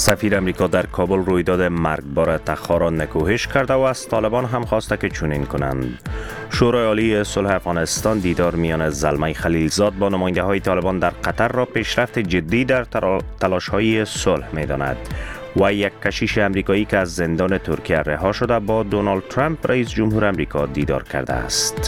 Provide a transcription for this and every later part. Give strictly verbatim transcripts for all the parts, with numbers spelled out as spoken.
سفیر امریکا در کابل رویداد مرگبار تخار را نکوهش کرده و از طالبان هم خواسته که چنین کنند. شورای عالی صلح افغانستان دیدار میان زلمه خلیلزاد با نماینده های طالبان در قطر را پیشرفت جدی در تلاش های صلح می داند. و یک کشیش امریکایی که از زندان ترکیه رها شده با دونالد ترامپ رئیس جمهور امریکا دیدار کرده است.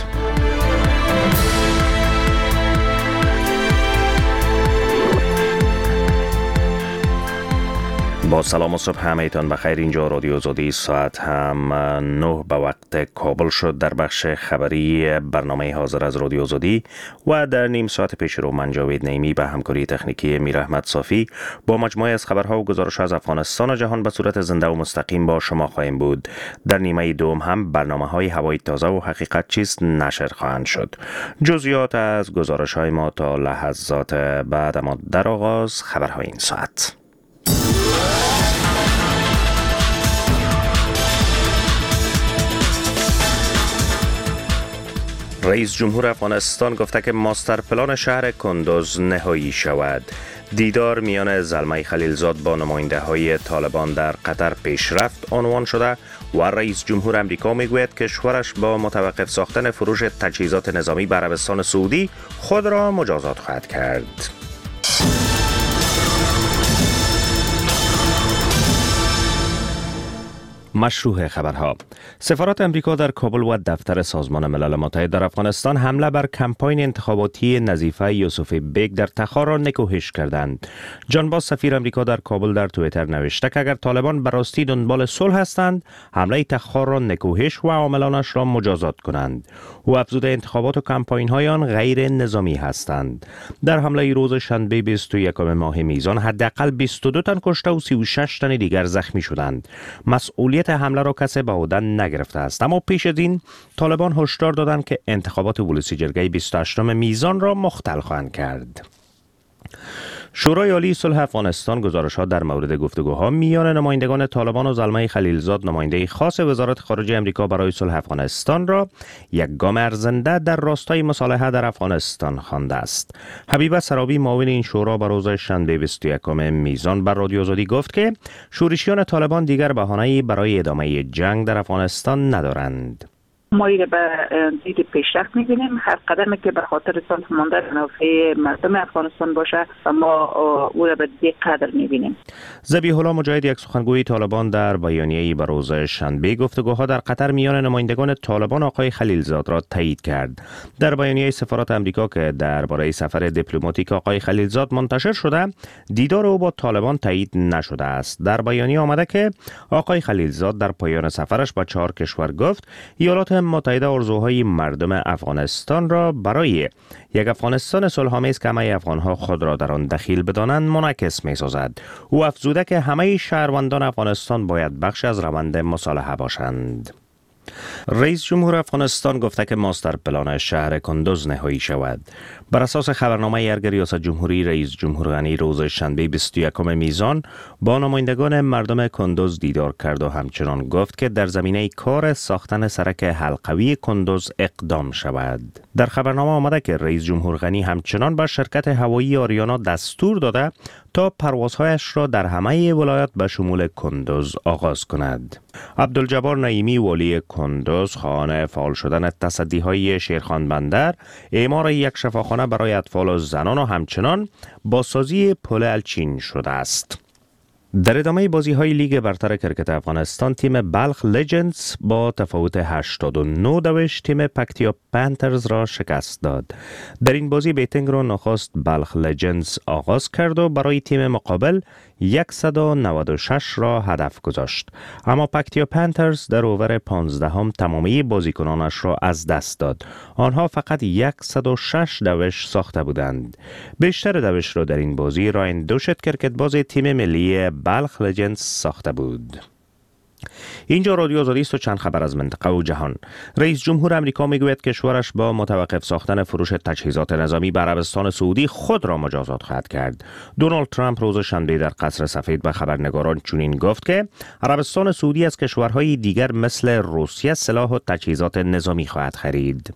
با سلام و صبح همه‌تان بخیر. اینجا رادیو آزادی، ساعت هم نه به وقت کابل شد. در بخش خبری برنامه حاضر از رادیو آزادی و در نیم ساعت پیش رو من جاوید نعیمی به همکاری تکنیکی میر احمد صافی با مجموعه از خبرها و گزارش از افغانستان و جهان به صورت زنده و مستقیم با شما خواهیم بود. در نیمه دوم هم برنامه های هوای تازه و حقیقت چیست نشر خواهند شد. جزئیات از گزارش های ما تا لحظات بعد، اما در آغاز خبرهای این ساعت. رئیس جمهور افغانستان گفته که ماستر پلان شهر کندوز نهایی شود. دیدار میان زلمه خلیلزاد با نماینده های طالبان در قطر پیشرفت عنوان شده و رئیس جمهور امریکا میگوید کشورش با متوقف ساختن فروش تجهیزات نظامی به عربستان سعودی خود را مجازات خواهد کرد. مشروع خبرها. سفارت امریکا در کابل و دفتر سازمان ملل متحد در افغانستان حمله بر کمپاین انتخاباتی نظیفه یوسف بیگ در تخار را نکوهش کردند. جان باز سفیر امریکا در کابل در توییتر نوشته که اگر طالبان به راستی دنبال صلح هستند، حمله تخار را نکوهش و عاملانش را مجازات کنند. او افزوده انتخابات و کمپاین های آن غیر نظامی هستند. در حمله روز شنبه بیست و یکم ماه میزان حداقل بیست و دو تن کشته و سی و شش تن دیگر زخمی شدند. مسئولیت حمله را کسی به عهده نگرفته است، اما پیش از این طالبان هشدار دادند که انتخابات ولسی جرگه بیست و هشتم میزان را مختل خواهند کرد. شورای عالی صلح افغانستان گزارش‌ها در مورد گفتگوها میان نمایندگان طالبان و زلمه خلیلزاد، نماینده خاص وزارت خارجه امریکا برای صلح افغانستان، را یک گام ارزنده در راستای مصالحه در افغانستان خوانده است. حبیبه سرابی، معاون این شورا، به روز شنبه بیست و یکم میزان بر رادیو آزادی گفت که شورشیان طالبان دیگر بهانه‌ای برای ادامه جنگ در افغانستان ندارند. ما این به دید پیشرفت می‌بینیم. هر قدمی که به خاطر صلح ماندن منافع مردم افغانستان باشه و ما او را به دید قدر می‌بینیم. ذبیح الله مجاهد، یک سخنگوی طالبان، در بیانیه‌ای به روز شنبه گفتگوها در قطر میان نمایندگان طالبان آقای خلیلزاد را تایید کرد. در بیانیه سفارت امریکا که درباره سفر دیپلماتیک آقای خلیلزاد منتشر شده، دیدار او با طالبان تایید نشده است. در بیانیه آمده که آقای خلیلزاد در پایان سفرش با چهار کشور گفت ایالات متحده آرزوهای مردم افغانستان را برای یک افغانستان صلح‌آمیز که همه افغان‌ها خود را در آن دخیل بدانند منعکس می‌سازد. او افزوده که همه شهروندان افغانستان باید بخش از روند مصالحه باشند. رئیس جمهور افغانستان گفته که ماستر پلان شهر کندوز نهایی شود. بر اساس خبرنامه ارگ ریاست جمهوری، رئیس جمهور غنی روز شنبه بیست و یکم میزان با نمایندگان مردم کندوز دیدار کرد و همچنان گفت که در زمینه کار ساختن سرک حلقوی کندوز اقدام شود. در خبرنامه آمده که رئیس جمهور غنی همچنان به شرکت هوایی آریانا دستور داده تا پروازهایش را در همه ولایات به شمول کندوز آغاز کند. عبدالجبار نعیمی، والی کندوز، خواهان فعال شدن تصدی‌های شیرخان بندر، اعمار یک شفاخانه برای اطفال و زنان و همچنان بازسازی پل الچین شده است. در ادامه بازی های لیگ برتر کرکت افغانستان، تیم بلخ لژندز با تفاوت هشتاد و نه دوش تیم پکتیا پنترز را شکست داد. در این بازی بیتینگ را نخست بلخ لژندز آغاز کرد و برای تیم مقابل صد و نود و شش را هدف گذاشت، اما پکتیا پنترز در اوور پانزدهم تمامی بازیکنانش را از دست داد. آنها فقط صد و شش دوش ساخته بودند. بیشتر دوش را در این بازی راین دوشت کرکتباز تیم ملی بلخ لژندز ساخته بود. اینجا رادیو آزادی است و چند خبر از منطقه و جهان. رئیس جمهور امریکا میگوید کشورش با متوقف ساختن فروش تجهیزات نظامی به عربستان سعودی خود را مجازات خواهد کرد. دونالد ترامپ روز شنبه در قصر سفید به خبرنگاران چنین گفت که عربستان سعودی از کشورهای دیگر مثل روسیه سلاح و تجهیزات نظامی خواهد خرید.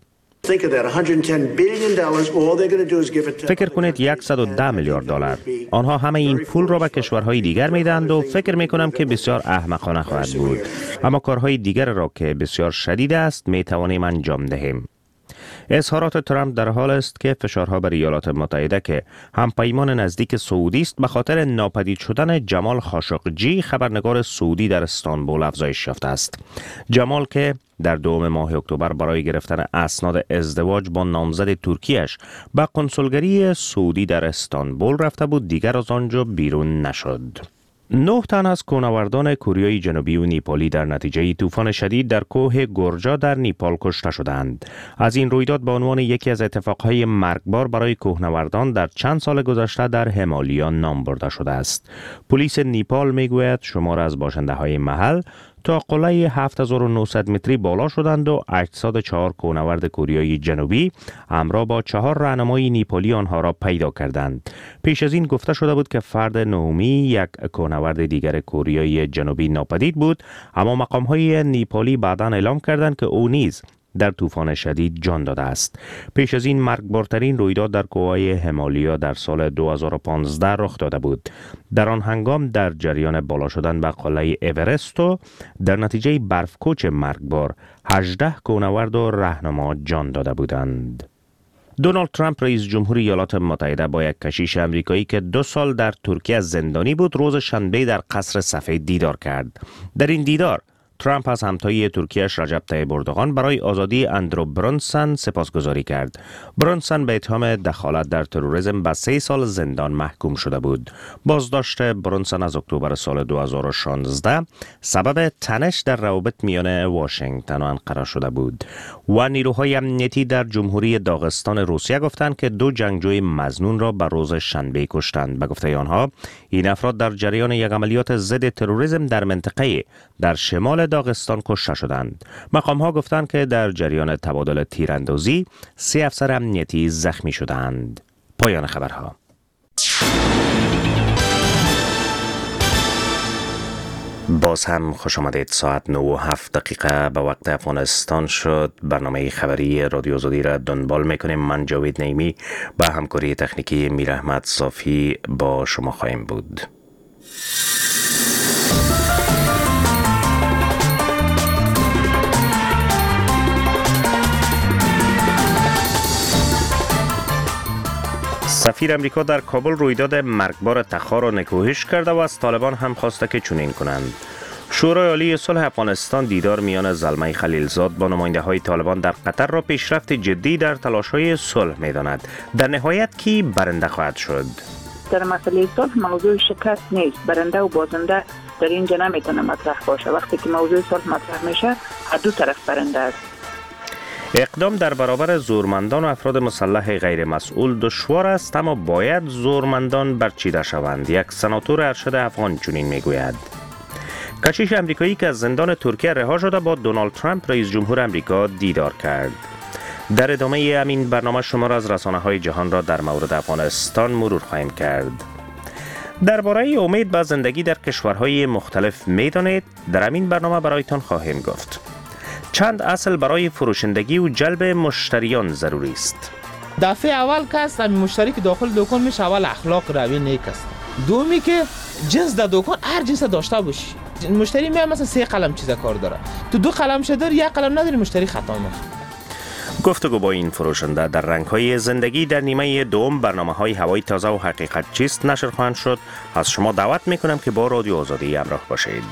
فکر کنید صد و ده میلیارد دلار. آنها همه این پول را به کشورهای دیگر میدهند و فکر میکنم که بسیار احمقانه خواهد بود. اما کارهای دیگر را که بسیار شدید است میتوانیم انجام دهیم. اظهارات ترامپ در حال است که فشارها بر ایالات متحده که همپیمان نزدیک سعودی است به خاطر ناپدید شدن جمال خاشقجی خبرنگار سعودی در استانبول افزایش یافته است. جمال که در دوم ماه اکتبر برای گرفتن اسناد ازدواج با نامزد ترکیش به کنسولگری سعودی در استانبول رفته بود، دیگر از آنجا بیرون نشد. نه تن از کوهنوردان کوریای جنوبی و نیپالی در نتیجه طوفان شدید در کوه گورجا در نیپال کشته شدند. از این رویداد به عنوان یکی از اتفاقهای مرگبار برای کوهنوردان در چند سال گذشته در همالیا نام برده شده است. پلیس نیپال میگوید شمار از باشنده‌های محل تا قله هفت هزار و نهصد متری بالا شدند و هشتصد و چهار کوهنورد کوریای جنوبی همراه با چهار راهنمای نیپالی آنها را پیدا کردند. پیش از این گفته شده بود که فرد نهمی یک کوهنورد دیگر کوریای جنوبی ناپدید بود، اما مقام‌های نیپالی بعداً اعلام کردند که او نیز در طوفان شدید جان داده است. پیش از این مرگبارترین رویداد در کوههای همالیا در سال دو هزار و پانزده رخ داده بود. در آن هنگام در جریان بالا شدن به قله اورست و در نتیجه برفکوچ مرگبار هجده کوهنورد و راهنما جان داده بودند. دونالد ترامپ رئیس جمهور ایالات متحده با یک کشیش امریکایی که دو سال در ترکیه زندانی بود روز شنبه در قصر سفید دیدار کرد. در این دیدار ترامپ از همتای ترکیه‌اش رجب طیب اردوغان برای آزادی اندرو برونسون سپاسگزاری کرد. برونسون به اتهام دخالت در تروریسم به سه سال زندان محکوم شده بود. بازداشت برونسون از اکتبر سال دو هزار و شانزده سبب تنش در روابط میان واشنگتن و انقره شده بود و نیروهای امنیتی در جمهوری داغستان روسیه گفتند که دو جنگجوی مظنون را به روز شنبه کشتند. به گفته آنها این افراد در جریان یک عملیات ضد تروریسم در منطقه در شمال داغستان کشته شدند. مقام‌ها گفتند که در جریان تبادل تیراندازی سه افسر امنیتی زخمی شدند. پایان خبرها. باز هم خوش آمدید. ساعت نه و هفت دقیقه به وقت افغانستان شد. برنامه خبری رادیو آزادی را دنبال میکنیم. من جاوید نیمی با همکاری تکنیکی میر احمد صافی با شما خواهیم بود. سفیر امریکا در کابل رویداد مرگبار تخار را نکوهش کرده و از طالبان هم خواسته که چنین کنند. شورای عالی صلح افغانستان دیدار میان زلمه خلیلزاد با نماینده های طالبان در قطر را پیشرفت جدی در تلاش های صلح می‌داند. در نهایت کی برنده خواهد شد؟ در مسئله صلح موضوع شکست نیست. برنده و بازنده در اینجا نمیتونه مطرح باشه. وقتی که موضوع صلح مطرح میشه هر دو طرف برنده است. اقدام در برابر زورمندان و افراد مسلح غیر مسئول دشوار است، اما باید زورمندان برچیده شوند. یک سناتور ارشد افغان چنین میگوید. کشیش امریکایی که از زندان ترکیه رها شده با دونالد ترامپ رئیس جمهور امریکا دیدار کرد. در ادامه همین برنامه شما را از رسانه‌های جهان را در مورد افغانستان مرور خواهیم کرد. درباره امید به زندگی در کشورهای مختلف میدانید؟ در همین برنامه برایتان خواهیم گفت. چند اصل برای فروشندگی و جلب مشتریان ضروری است. دفعه اول که است همین مشتری که داخل دکان میشه اول اخلاق روی نیک است. دومی که جنس در دکان هر جنس داشته باشی. مشتری میاد مثلا سه قلم چیزا کار داره، تو دو قلم شده یک قلم نداری، مشتری خطا میکنه. گفتگو با این فروشنده در رنگ‌های زندگی در نیمه دوم برنامه‌های هوای تازه و حقیقت چیست نشر خواهند شد. از شما دعوت میکنم که با رادیو آزادی همراه باشید.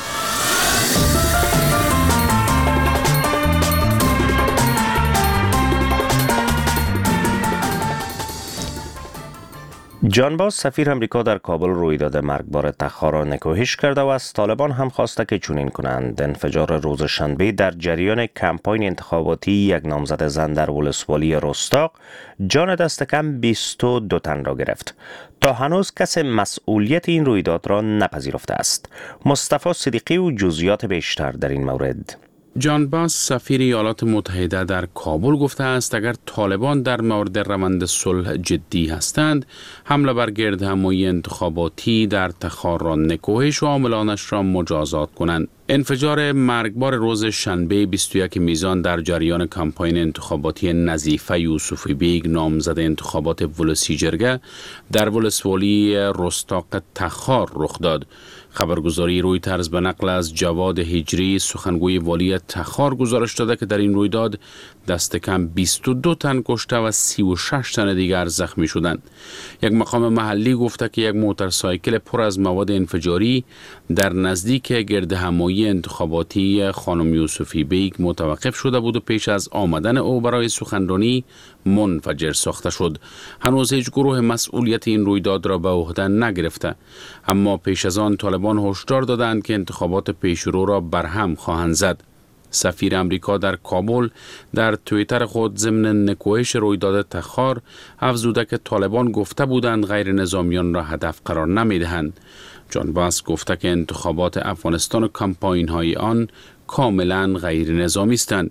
جان باز سفیر امریکا در کابل رویداد مرگبار تخار را نکوهش کرده و از طالبان هم خواسته که چنین کنند. انفجار روز شنبه در جریان کمپاین انتخاباتی یک نامزد زن در ولسوالی رستاق جان دست کم بیست و دو تن را گرفت. تا هنوز کس مسئولیت این رویداد را نپذیرفته است. مصطفی صدیقی و جزئیات بیشتر در این مورد. جان باس سفیر ایالات متحده در کابل گفته است اگر طالبان در مورد روند صلح جدی هستند، حمله بر گردهمایی انتخاباتی در تخار را نکوهش و عاملانش را مجازات کنند. انفجار مرگبار روز شنبه بیست و یک میزان در جریان کمپاین انتخاباتی نظیفه یوسفی بیگ نامزد انتخابات ولسی جرگه در ولسوالی رستاق تخار رخ داد. خبرگزاری رویترز به نقل از جواد هجری سخنگوی والی تخار گزارش داده که در این رویداد دست کم بیست و دو تن کشته و سی و شش تن دیگر زخمی شدند. یک مقام محلی گفته که یک موتورسایکل پر از مواد انفجاری در نزدیک گردهمایی انتخاباتی خانم یوسفی بیگ متوقف شده بود و پیش از آمدن او برای سخنرانی منفجر ساخته شد. هنوز هیچ گروه مسئولیت این رویداد را به عهده نگرفته، اما پیش از آن طالبان هشدار دادند که انتخابات پیشرو را برهم خواهند زد. سفیر امریکا در کابل در توییتر خود ضمن نکوهش رویداد تخار افزوده که طالبان گفته بودند غیر نظامیان را هدف قرار نمیدهند. جان باس گفته که انتخابات افغانستان و کمپاین های آن کاملا غیر نظامی هستند.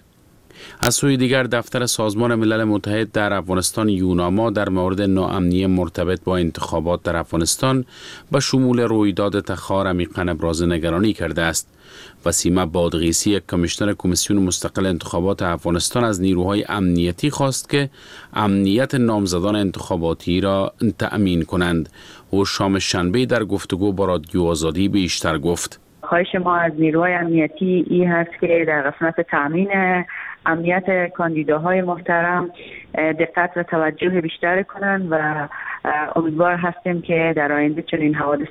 از سوی دیگر دفتر سازمان ملل متحد در افغانستان یوناما در مورد ناامنی مرتبط با انتخابات در افغانستان به شمول رویداد تخار عمیقاً ابراز نگرانی کرده است. وسیمه بادغیسی کمیشنر کمیسیون مستقل انتخابات افغانستان از نیروهای امنیتی خواست که امنیت نامزدان انتخاباتی را تأمین کنند. او شام شنبه در گفتگو با رادیو آزادی بیشتر گفت: خواهش ما از نیروهای امنیتی این هست که در قسمت تأمین امنیت کاندیداهای محترم دقت و توجه بیشتر کنند و امیدوار هستیم که در آینده چنین حوادث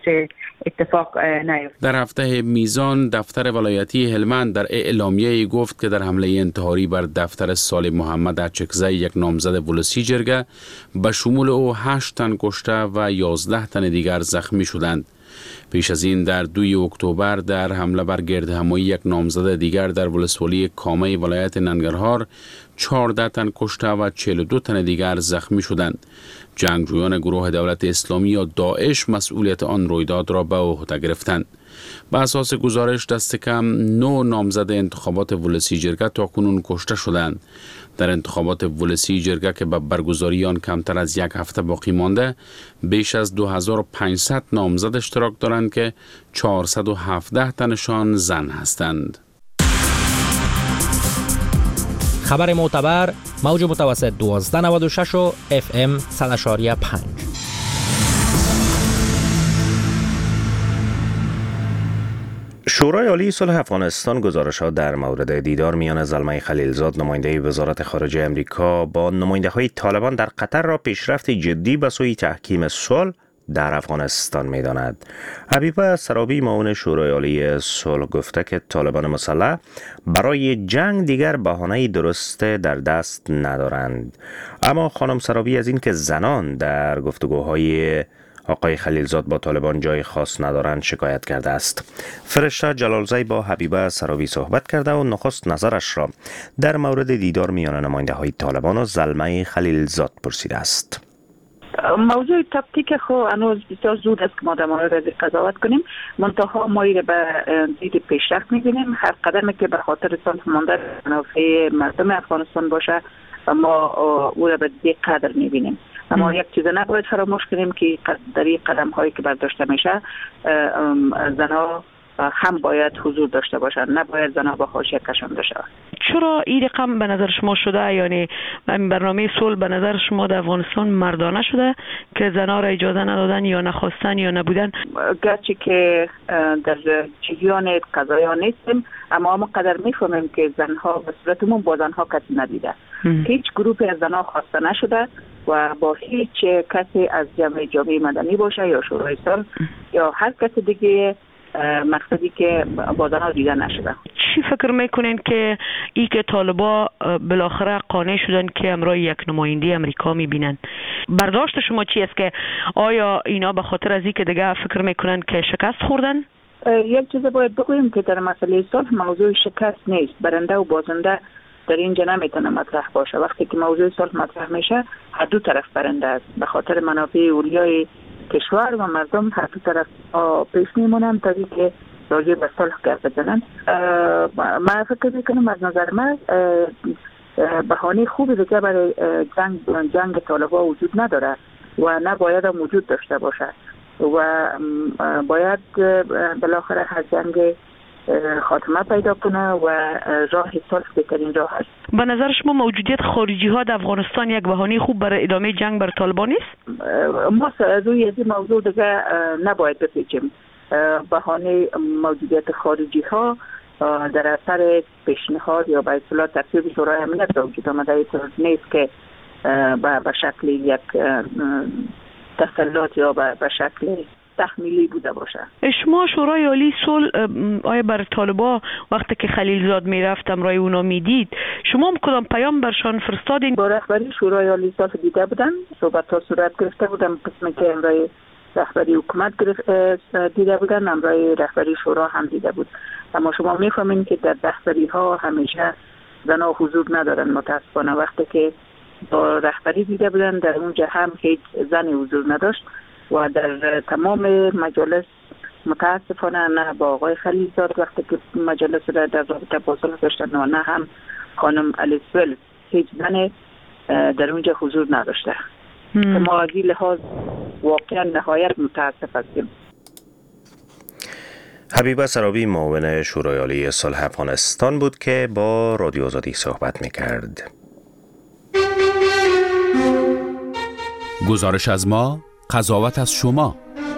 اتفاق نیفته. در هفته میزان دفتر ولایتی هلمند در اعلامیه گفت که در حمله انتحاری بر دفتر سالم محمد اچکزی یک نامزد ولسی جرگه به شمول او هشت تن کشته و یازده تن دیگر زخمی شدند. پیش از این در دوی اکتبر در حمله بر گردهمایی یک نامزد دیگر در ولسوالی کامه ولایت ننگرهار چهارده تن کشته و چهل و دو تن دیگر زخمی شدند. جنگجویان گروه دولت اسلامی یا داعش مسئولیت آن رویداد را به عهده گرفتند. به اساس گزارش دست کم نه نامزد انتخابات ولسی جرگه تاکنون کشته شدند. در انتخابات ولسی جرگه که به برگزاری آن کمتر از یک هفته باقی مانده، بیش از دو هزار و پانصد نامزد اشتراک دارند که چهارصد و هفده تنشان زن هستند. خبر معتبر موج متوسط دوازده نود و شش و اف ام صد و پنج. شورای عالی صلح افغانستان گزارشات در مورد دیدار میان زلمه خلیلزاد نماینده وزارت خارجه امریکا با نماینده های طالبان در قطر را پیشرفت جدی به سوی تحکیم صلح در افغانستان می داند. حبیبه سرابی معاون شورای عالی صلح گفته که طالبان مسلح برای جنگ دیگر بهانه درست در دست ندارند. اما خانم سرابی از این که زنان در گفتگوهای آقای خلیلزاد با طالبان جای خاص ندارند شکایت کرده است. فرشته جلالزی با حبیبه سراوی صحبت کرده و نخست نظرش را در مورد دیدار میان نماینده های طالبان و زلمه خلیلزاد پرسیده است. موضوع تاکتیک خو هنوز بسیار زود است که ما در مورد قضاوت کنیم، منتها ما را به دید پیشرفت می‌بینیم. هر قدمی که به خاطر صلح ماندن منافع مردم افغانستان باشه ما او را به دید قدر می‌بینیم. اما یک چیز نباید فراموش کنیم که در این قدم هایی که برداشته میشه زنها هم باید حضور داشته باشند، نباید زنها به حاشیه کشانده شوند. چرا این رقم به نظر شما شده؟ یعنی این برنامه صلح به نظر شما در افغانستان مردانه شده که زنها را اجازه ندادن یا نخواستن یا نبودن؟ گرچه که در جریان قضایا نیستیم اما ما قدر میفهمیم که زنها به صورت عموم با زنها کسی ندیده. هیچ گروه از زنها خواسته نشده و با هیچ کسی از جامعه جامعه مدنی باشه یا شورای صلح یا هر کس دیگه مقصدی که با زنها دیده نشده. چی فکر میکنین که ای که طالبا بالاخره قانع شدن که امرای یک نماینده امریکا میبینن؟ برداشت شما چی است که آیا اینا به خاطر از این که دیگه فکر میکنن که شکست خوردن؟ یک چیز باید بگوییم که در مسئله صلح موضوع شکست نیست. برنده و بازنده در اینجا نمیتونه مطرح باشه. وقتی که موضوع صلح مطرح میشه هر دو طرف برنده است. به خاطر منافع اولیای کشور و مردم هر دو طرف پیش میمونن تا اینکه راجع به صلح گپ بزنن. من فکر میکنم از نظر من بهانه خوبی دیگه برای جنگ جنگ طالبان وجود نداره و نباید هم وجود داشته باشه و باید بالاخره هر جنگ خاتمه پیدا کنه و راه صلح بهترین راه است. به نظر شما موجودیت خارجی ها در افغانستان یک بهانه خوب برای ادامه جنگ بر طالبان نیست؟ ما از روی این موضوع دیگه نباید بپیچیم. بهانه موجودیت خارجی ها در اثر پیشنهاد یا به اصطلاح تصویب شورای امنیت به وجود آمده نیست که به شکل یک تسلط یا به شکل تحمیلی بوده باشه. شما شورای عالی صلح آیا بر طالبان وقتی که خلیلزاد میرفت امرای اونا میدید شما هم کدام پیام برشان فرستادین؟ با رهبری شورای عالی صلح دیده بودن، صحبت ها صورت گرفته بودن، قسمی که امرای رهبری حکومت دیده بودن، امرای رهبری شورا هم دیده بود. اما شما میفهمین که در رهبری ها همیشه زنها حضور ندارن. متاسفانه وقتی که با رهبری دیده بودن در اونجا هم هیچ زنی حضور نداشت و در تمام مجالس متاسفانه نه با آقای خلیلزاد وقتی که مجالس را در رابطه با صلح داشتن و نه هم خانم الیسول هیچ زن در اونجا حضور نداشته. ما از این لحاظ واقعا نهایت متاسف هستیم. حبیبه سرابی معاون شورای عالی صلح افغانستان بود که با رادیو آزادی صحبت می‌کرد. گزارش از ما، قضاوت از شما.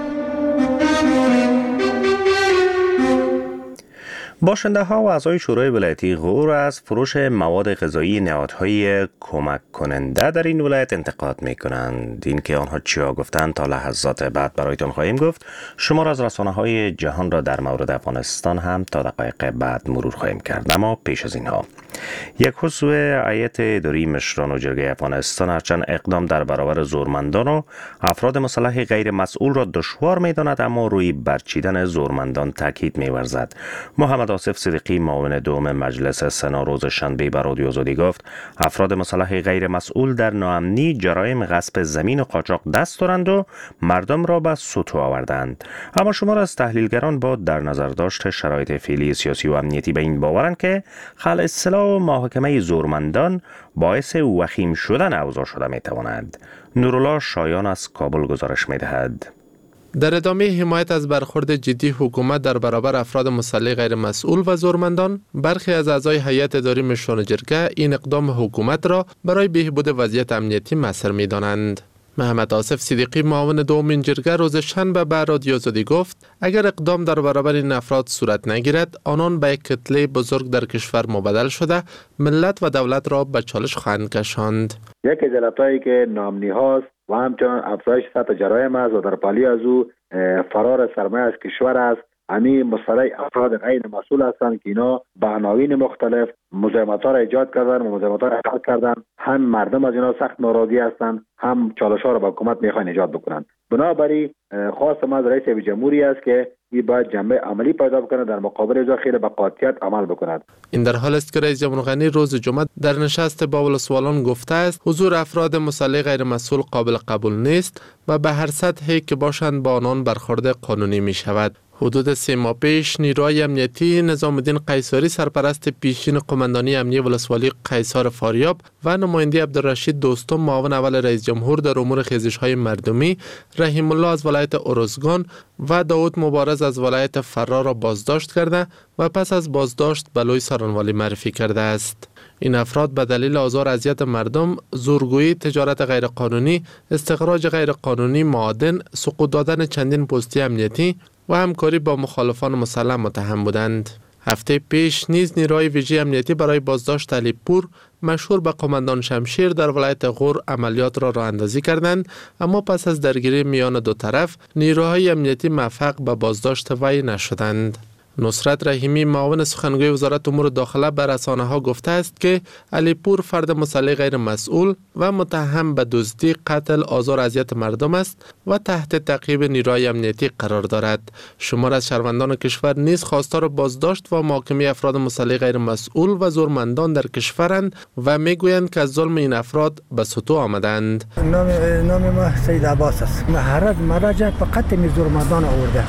باشنده ها و اعضای شورای ولایتی غور از فروش مواد غذایی نهادهای کمک کننده در این ولایت انتقاد می کنند. این که آنها چیا گفتند تا لحظات بعد برایتان خواهیم گفت. شمار از رسانه های جهان را در مورد افغانستان هم تا دقایق بعد مرور خواهیم کرد. اما پیش از اینها یک عضو هیئت اداری مشران و جرگه افغانستان هرچند اقدام در برابر زورمندان و افراد مسلح غیر مسئول را دشوار می داند، اما روی برچیدن زورمندان تاکید می ورزد. محمد آصف صدیقی معاون دوم مجلس سنا روز شنبه به رادیو آزادی گفت افراد مسلح غیر مسئول در ناامنی جرایم غصب زمین و قاچاق دست دارند و مردم را به سطوح آوردند. اما شمار از تحلیلگران با در نظر داشت شرایط فعلی سیاسی و امنیتی به این باورند که خلع اصلاح و محاکمه زورمندان باعث وخیم شدن اوضاع شده می تواند. نورالله شایان از کابل گزارش می دهد. در ادامه حمایت از برخورد جدی حکومت در برابر افراد مسلح غیر مسئول و زورمندان، برخی از اعضای هیئت اداری مشران جرگه این اقدام حکومت را برای بهبود وضعیت امنیتی مؤثر می‌دانند. محمد آصف صدیقی معاون دوم این جرگه روز شنبه به رادیو آزادی گفت اگر اقدام در برابر این افراد صورت نگیرد آنان به یک کتله بزرگ در کشور مبدل شده ملت و دولت را به چالش خواهند کشاند. یکی از علتایی که ناامنی هاست و همچنان افزایش سطح جرایم است و در پالی از او فرار سرمایه از کشور است. همین مسئله افراد غیر مسئول هستند که اینا به عناوین مختلف مزاحمت‌ها را ایجاد کردن و مزاحمت‌ها را حل کردن. هم مردم از اینا سخت ناراضی هستند، هم چالش‌ها را به حکومت می‌خواهند ایجاد بکنند. بنابراین خواست ما از رئیس جمهوری است که این باید جنبه عملی پیدا بکنه، در مقابل از خیلی به قاطعیت عمل بکند. این در حال است که رئیس جمهور غنی روز جمعه در نشست با ولسوالان گفته است حضور افراد مسلح غیر مسئول قابل قبول نیست و به هر سطحی که باشند با آنان برخورد قانونی می شود. حدود سه ماه پیش نیروهای امنیتی نظام الدین قیصری سرپرست پیشین قماندانی امنیتی ولسوالی قیصر فاریاب و نماینده عبدالرشید دوستم معاون اول رئیس جمهور در امور خیزش‌های مردمی، رحیم الله از ولایت ارزگان و داود مبارز از ولایت فرار را بازداشت کرده و پس از بازداشت به لوی سرانوالی معرفی کرده است. این افراد به دلیل آزار اذیت مردم، زورگویی، تجارت غیرقانونی، استخراج غیرقانونی معادن، سقوط دادن چندین پستی امنیتی و همکاری با مخالفان مسلح متهم بودند. هفته پیش نیز نیروهای ویژه امنیتی برای بازداشت علیپور مشهور به قماندان شمشیر در ولایت غور عملیات را راه اندازی کردند، اما پس از درگیری میان دو طرف نیروهای امنیتی موفق به بازداشت وی نشدند. نصرت رحیمی معاون سخنگوی وزارت امور داخله به رسانه‌ها گفته است که علیپور فرد مسلح غیر مسئول و متهم به دزدی، قتل، آزار اذیت مردم است و تحت تعقیب نیروهای امنیتی قرار دارد. شمار از شهروندان کشور نیز خواستار بازداشت و محاکمه افراد مسلح غیر مسئول و زورمندان در کشورند و میگویند که از ظلم این افراد به سطوح آمدند. نام نام ما سید عباس است. هر مرجع فقط می زورمندان آورده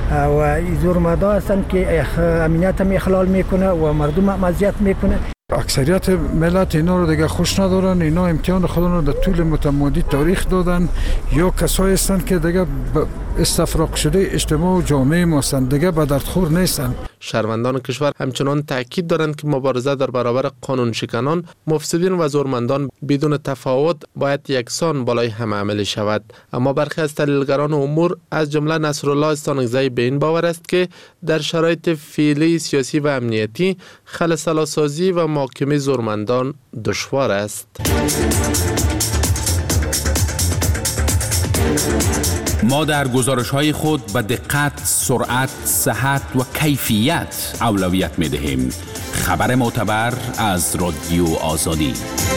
و ایزور مدا هستند که امنیت هم اخلال میکنه و مردم اذیت میکنه. اکثریت ملت اینا رو دیگه خوش ندارن. اینا امتحان خودشون رو در طول متمادی تاریخ دادن، یا کسایی هستند که دیگه استفراغ شده اجتماع و جامعه ما هستند، دیگه به دردخور نیستن. شهروندان کشور همچنان تاکید دارند که مبارزه در برابر قانون شکنان، مفسدین و زورمندان بدون تفاوت باید یکسان بالای همه عملی شود. اما برخی از تحلیلگران امور از جمله نصرالله استانکزی به این باور است که در شرایط فعلی سیاسی و امنیتی خلسلاسازی و محاکمه زورمندان دشوار است. ما در گزارش‌های خود به دقت، سرعت، صحت و کیفیت اولویت می‌دهیم. خبر معتبر از رادیو آزادی.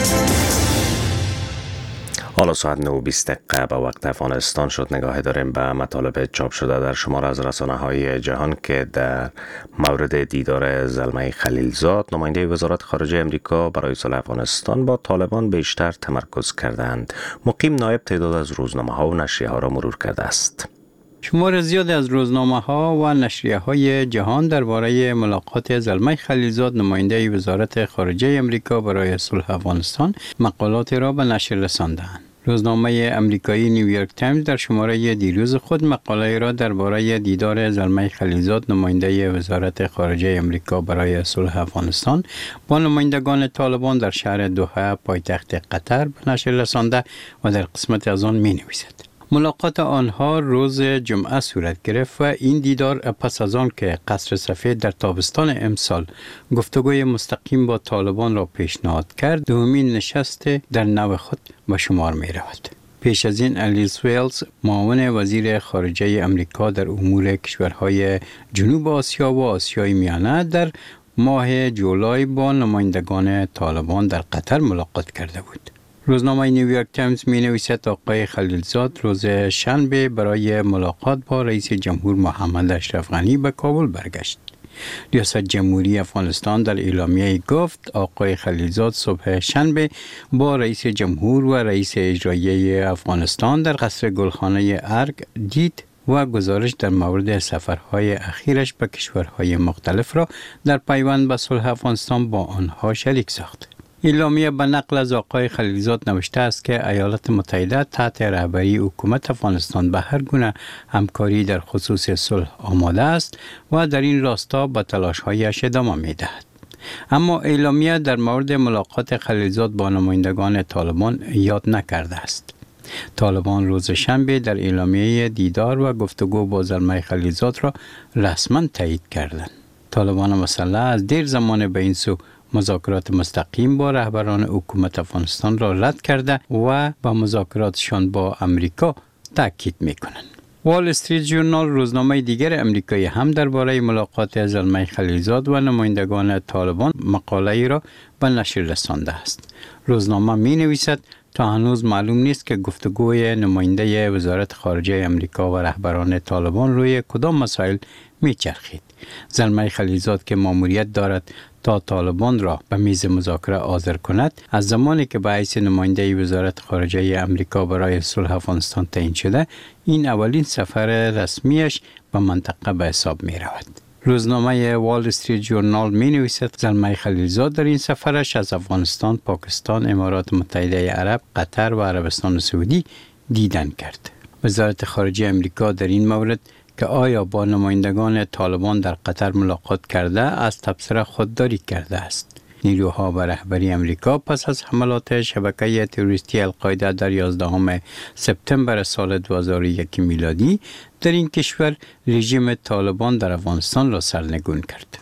حالا ساعت نه و بیست دقیقه به وقت افغانستان شد. نگاه داریم به مطالب چاپ شده در شمار از رسانه‌های جهان که در مورد دیدار زلمه خلیلزاد، نماینده وزارت خارجه امریکا برای صلح افغانستان، با طالبان بیشتر تمرکز کردند. مقیم نایب تعداد از روزنامه‌ها و نشریه‌ها را مرور کرده است. شمار زیادی از روزنامه‌ها و نشریه‌های جهان درباره ملاقات زلمه خلیلزاد، نماینده وزارت خارجه امریکا برای صلح افغانستان، مقالات را به نشر رساندند. روزنامه امریکایی نیویورک تایمز در شماره دیروز خود مقاله را درباره دیدار زلمه خلیلزاد، نماینده وزارت خارجه امریکا برای صلح افغانستان، با نمایندگان طالبان در شهر دوحه پایتخت قطر به نشر رسانده و در قسمت از آن می‌نویسد: ملاقات آنها روز جمعه صورت گرفت و این دیدار پس از آن که قصر سفید در تابستان امسال گفتگوی مستقیم با طالبان را پیشنهاد کرد، دومین نشست در نوع خود به شمار می رود. پیش از این الیس ویلز، معاون وزیر خارجه امریکا در امور کشورهای جنوب آسیا و آسیای میانه، در ماه جولای با نمایندگان طالبان در قطر ملاقات کرده بود. روزنامه نیویورک تایمز می نویسد آقای خلیلزاد روز شنبه برای ملاقات با رئیس جمهور محمد اشرف غنی به کابل برگشت. ریاست جمهوری افغانستان در اعلامیه گفت آقای خلیلزاد صبح شنبه با رئیس جمهور و رئیس اجرایی افغانستان در قصر گلخانه ارگ دید و گزارش در مورد سفرهای اخیرش به کشورهای مختلف را در پیوند به صلح افغانستان با آنها شریک ساخت. اعلامیه به نقل از آقای خلیلزاد نوشته است که ایالات متحده تحت رهبری حکومت افغانستان به هر گونه همکاری در خصوص صلح آماده است و در این راستا به تلاش‌هایش ادامه می‌دهد. اما اعلامیه در مورد ملاقات خلیلزاد با نمایندگان طالبان یاد نکرده است. طالبان روز شنبه در اعلامیه دیدار و گفتگو با زلمه خلیلزاد را رسما تایید کردند. طالبان مسلح از دیر زمان به این سو مذاکرات مستقیم با رهبران حکومت افغانستان را رد کرده و با مذاکراتشان با امریکا تاکید می‌کنند. وال استریت ژورنال، روزنامه دیگر امریکایی، هم درباره ملاقات زلمه خلیلزاد و نمایندگان طالبان مقاله‌ای را به نشر رسانده است. روزنامه می‌نویسد تا هنوز معلوم نیست که گفتگوی نماینده وزارت خارجه امریکا و رهبران طالبان روی کدام مسائل می‌چرخید. زلمه خلیلزاد که مأموریت دارد تا طالبان را به میز مذاکره حاضر کند، از زمانی که به حیث نماینده وزارت خارجه امریکا برای صلح افغانستان تعیین شده، این اولین سفر رسمیش به منطقه به حساب می رود. روزنامه وال استریت ژورنال می نویسد زلمه خلیلزاد در این سفرش از افغانستان، پاکستان، امارات متحده عرب، قطر و عربستان سعودی دیدن کرد. وزارت خارجه امریکا در این مورد که آیا با نمایندگان طالبان در قطر ملاقات کرده از تبصره خودداری کرده است. نیروها و رهبری امریکا پس از حملات شبکه تروریستی القاعده در یازدهم سپتامبر سال دو هزار و یک میلادی در این کشور رژیم طالبان در افغانستان را سرنگون کرد.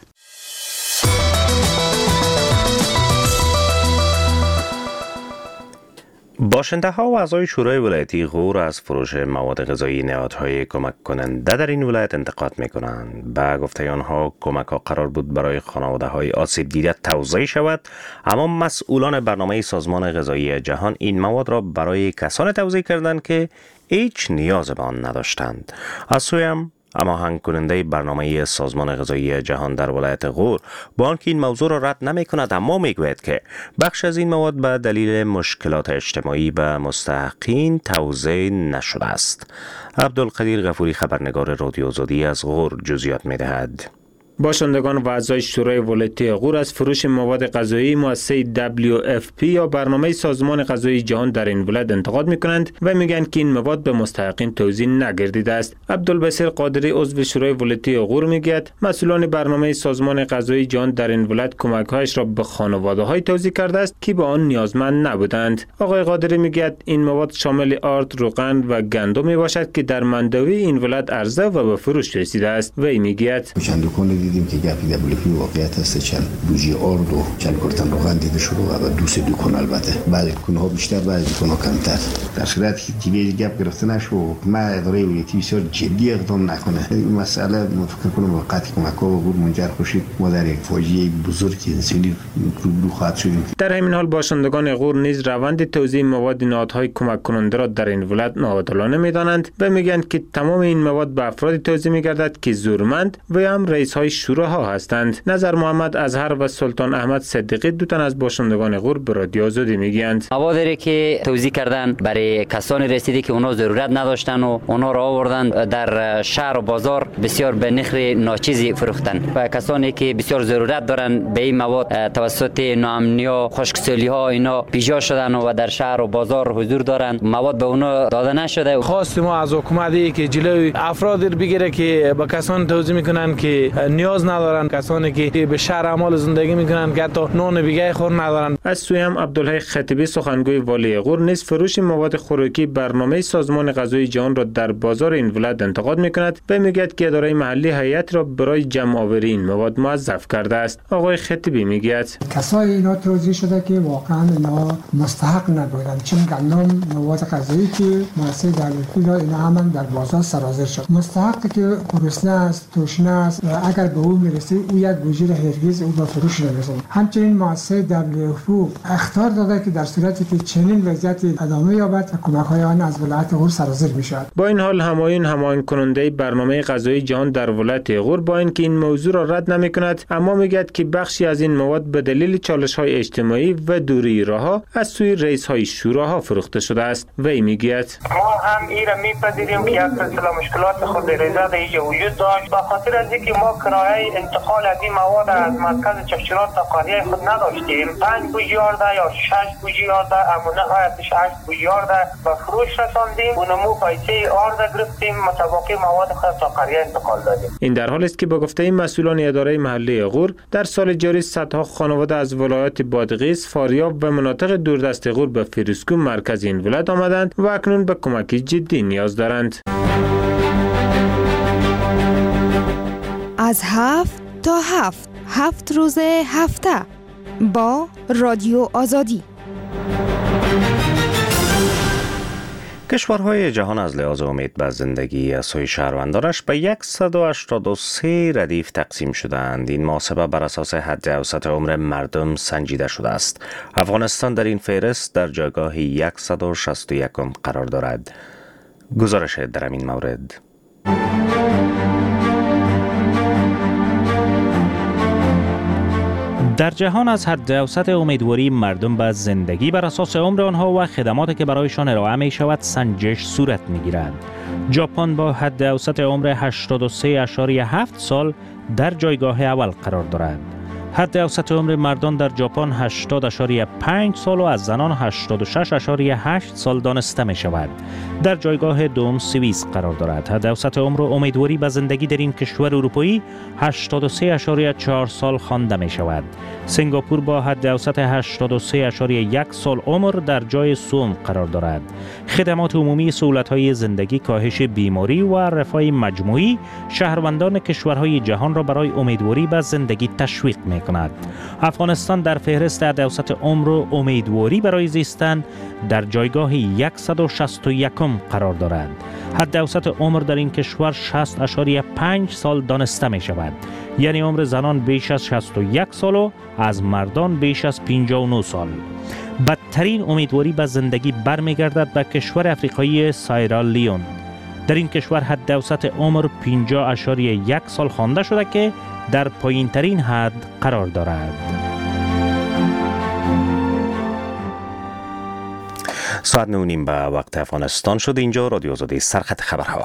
باشنده ها و اعضای شورای ولایتی غور از فروش مواد غذایی نهادهای کمک کننده در این ولایت انتقاد می کنند. به گفته آنها کمک ها قرار بود برای خانواده های آسیب دیده توزیع شود، اما مسئولان برنامه سازمان غذایی جهان این مواد را برای کسان توزیع کردند که هیچ نیاز به آن نداشتند. از سوی هم هماهنگ کننده برنامه سازمان غذایی جهان در ولایت غور با آنکه این موضوع را رد نمی کند، اما می گوید که بخش از این مواد به دلیل مشکلات اجتماعی به مستحقین توزیع نشده است. عبدالقدیر غفوری، خبرنگار رادیو آزادی از غور، جزئیات می دهد. باشندگان و اعضای شورای ولایتی غور از فروش مواد غذایی مؤسسه دبلیو اف پی یا برنامه سازمان غذایی جهان در این ولایت انتقاد میکنند و میگن که این مواد به مستحقین توزیع نگردیده است. عبدالبصیر قادری، عضو شورای ولایتی غور، میگوید مسئولان برنامه سازمان غذایی جهان در این ولایت کمک‌هایش را به خانواده‌های توزیع کرده است که به آن نیازمند نبودند. آقای قادری میگوید این مواد شامل آرد، روغن و گندم میباشد که در مندوی این ولایت عرضه و به فروش رسیده است. وی میگوید دیدیم که گپی دبلیو واقعیت است، چند بوجی آرد و چند کرتن روغن دیده شده و دوست دکان، البته بعضی دکان‌ها بیشتر بعضی دکان‌ها کمتر. در صورتی که دیگه گپ گرفته نشه و ما اداره ولایتی بسیار جدی اقدام نکنه، این مسئله مفکر کنم به قطع کمک‌ها و بود منجر بشه ما در یک فاجعه بزرگ انسانی روبرو خواهد شدیم. در همین حال باشندگان غور نیز روند توزیع مواد نهادهای کمک کننده را در این ولایت ناعادلانه می‌دانند و میگویند که تمام این مواد به افرادی توزیع می‌گردد که زورمند و هم رئیس‌های شوراها هستند. نظر محمد اظهر و سلطان احمد صدیقی، دو تن از باشندگان غور، به رادیو آزادی میگویند موادی که توزیع کردن برای کسانی رسیده که اونا ضرورت نداشتن و اونا را آوردن در شهر و بازار بسیار به نرخ ناچیزی فروختن و کسانی که بسیار ضرورت دارن به این مواد توسط ناامنی‌ها، خشکسالی‌ها اینا پیجا شدن و در شهر و بازار حضور دارن، مواد به اونا داده نشده. خواست ما از حکومتی که جلوی افرادی بگیره که به کسان توزیع میکنن که نیاز ندارن، کسانی که به شهر اعمال زندگی میکنن که حتی نون بیگه خور ندارن. از سوی هم عبدالحی خطیبی، سخنگوی والی غور، نیز فروش مواد خوراکی برنامه سازمان غذایی جهان را در بازار این ولایت انتقاد میکند و میگوید که اداره محلی هیئت را برای جمع آوری این مواد موظف کرده است. آقای خطیبی میگوید کسایی اینا توزیع شده که واقعا اینا مستحق نبودند، چون گندم مواد غذایی که مؤسسه دولتی اینا هم در بازار سرازیر شد. مستحقی که گرسنه است، تشنه است، اگر به او میرسه او یک بوجی را هرگز او به فروش نمی‌رسد. همچنین مؤسسه دبلیو اف او اخطار داده که در صورتی که چنین وضعیتی ادامه یابد کمک‌های آن از ولایت غور سرازیر می‌شود. با این حال همایون هماهنگ کننده برنامه غذایی جهان در ولایت غور با اینکه این موضوع را رد نمی‌کند، اما میگوید که بخشی از این مواد به دلیل چالش‌های اجتماعی و دوری راه‌ها از سوی رئیس‌های شوراها فروخته شده است. وی میگوید ما هم این را می‌پذیریم که یک سلسله مشکلات خود ریزه اینجا وجود داشت، به خاطر از اینکه ما کرایه انتقال از این مواد از مرکز چشترات تا قریه خود نداشتیم. پنج بوجی آرده یا شش بوجی آرده، اما نهایتش هشت بوجی آرده به فروش رساندیم. اونمو پیسه آرده گرفتیم، متوقع مواد خود تا قریه انتقال دادیم. این در حالی است که به گفته مسئولان اداره محلی غور در سال جاری صدها خانواده از ولایات بادغیس، فاریاب و مناطق دوردست غور به فیروزکوه مرکز این ولایت آمدند و اکنون به کمک جدی نیاز دارند. از هفت تا هفت هفت روز هفته با رادیو آزادی. کشورهای جهان از لحاظ امید به زندگی از سوی شهروندانش به صد و هشتاد و سه ردیف تقسیم شدند. این محاسبه بر اساس حد اوسط عمر مردم سنجیده شده است. افغانستان در این فهرست در جایگاه صد و شصت و یک قرار دارد. گزارش در این مورد. در جهان از حد اوسط امیدواری مردم به زندگی بر اساس عمر آنها و خدماتی که برایشان ارائه می شود سنجش صورت می گیرد. ژاپن با حد اوسط عمر هشتاد و سه اشاری هفت سال در جایگاه اول قرار دارد. حد اوسط عمر مردان در ژاپن هشتاد اشاری پنج سال و از زنان هشتاد و شش اشاری هشت سال دانسته می شود. در جایگاه دوم سوئیس قرار دارد. حد اوسط عمر و امیدواری به زندگی در این کشور اروپایی هشتاد و سه اشاری چهار سال خوانده می شود. سنگاپور با حد اوسط هشتاد و سه اشاری یک سال عمر در جای سوم قرار دارد. خدمات عمومی، سهولت‌های زندگی، کاهش بیماری و رفاه مجموعی شهروندان کشورهای جهان را برای امیدواری به زندگی تشویق می کند. افغانستان در فهرست حد اوسط عمر و امیدواری برای زیستن در جایگاه صد و شصت و یک قرار دارد. حد اوسط عمر در این کشور شصت اشاری پنج سال دانسته می شود. یعنی عمر زنان بیش از شصت و یک سال و از مردان بیش از پنجاه و نه سال. بدترین امیدواری به زندگی برمیگردد به کشور افریقایی سایرالیون. در این کشور حد اوسط عمر پنجاه اشاریه یک سال خوانده شده که در پایین ترین حد قرار دارد. ساعت نه و نیم به وقت افغانستان شد. اینجا رادیو آزادی سرخط خبرها.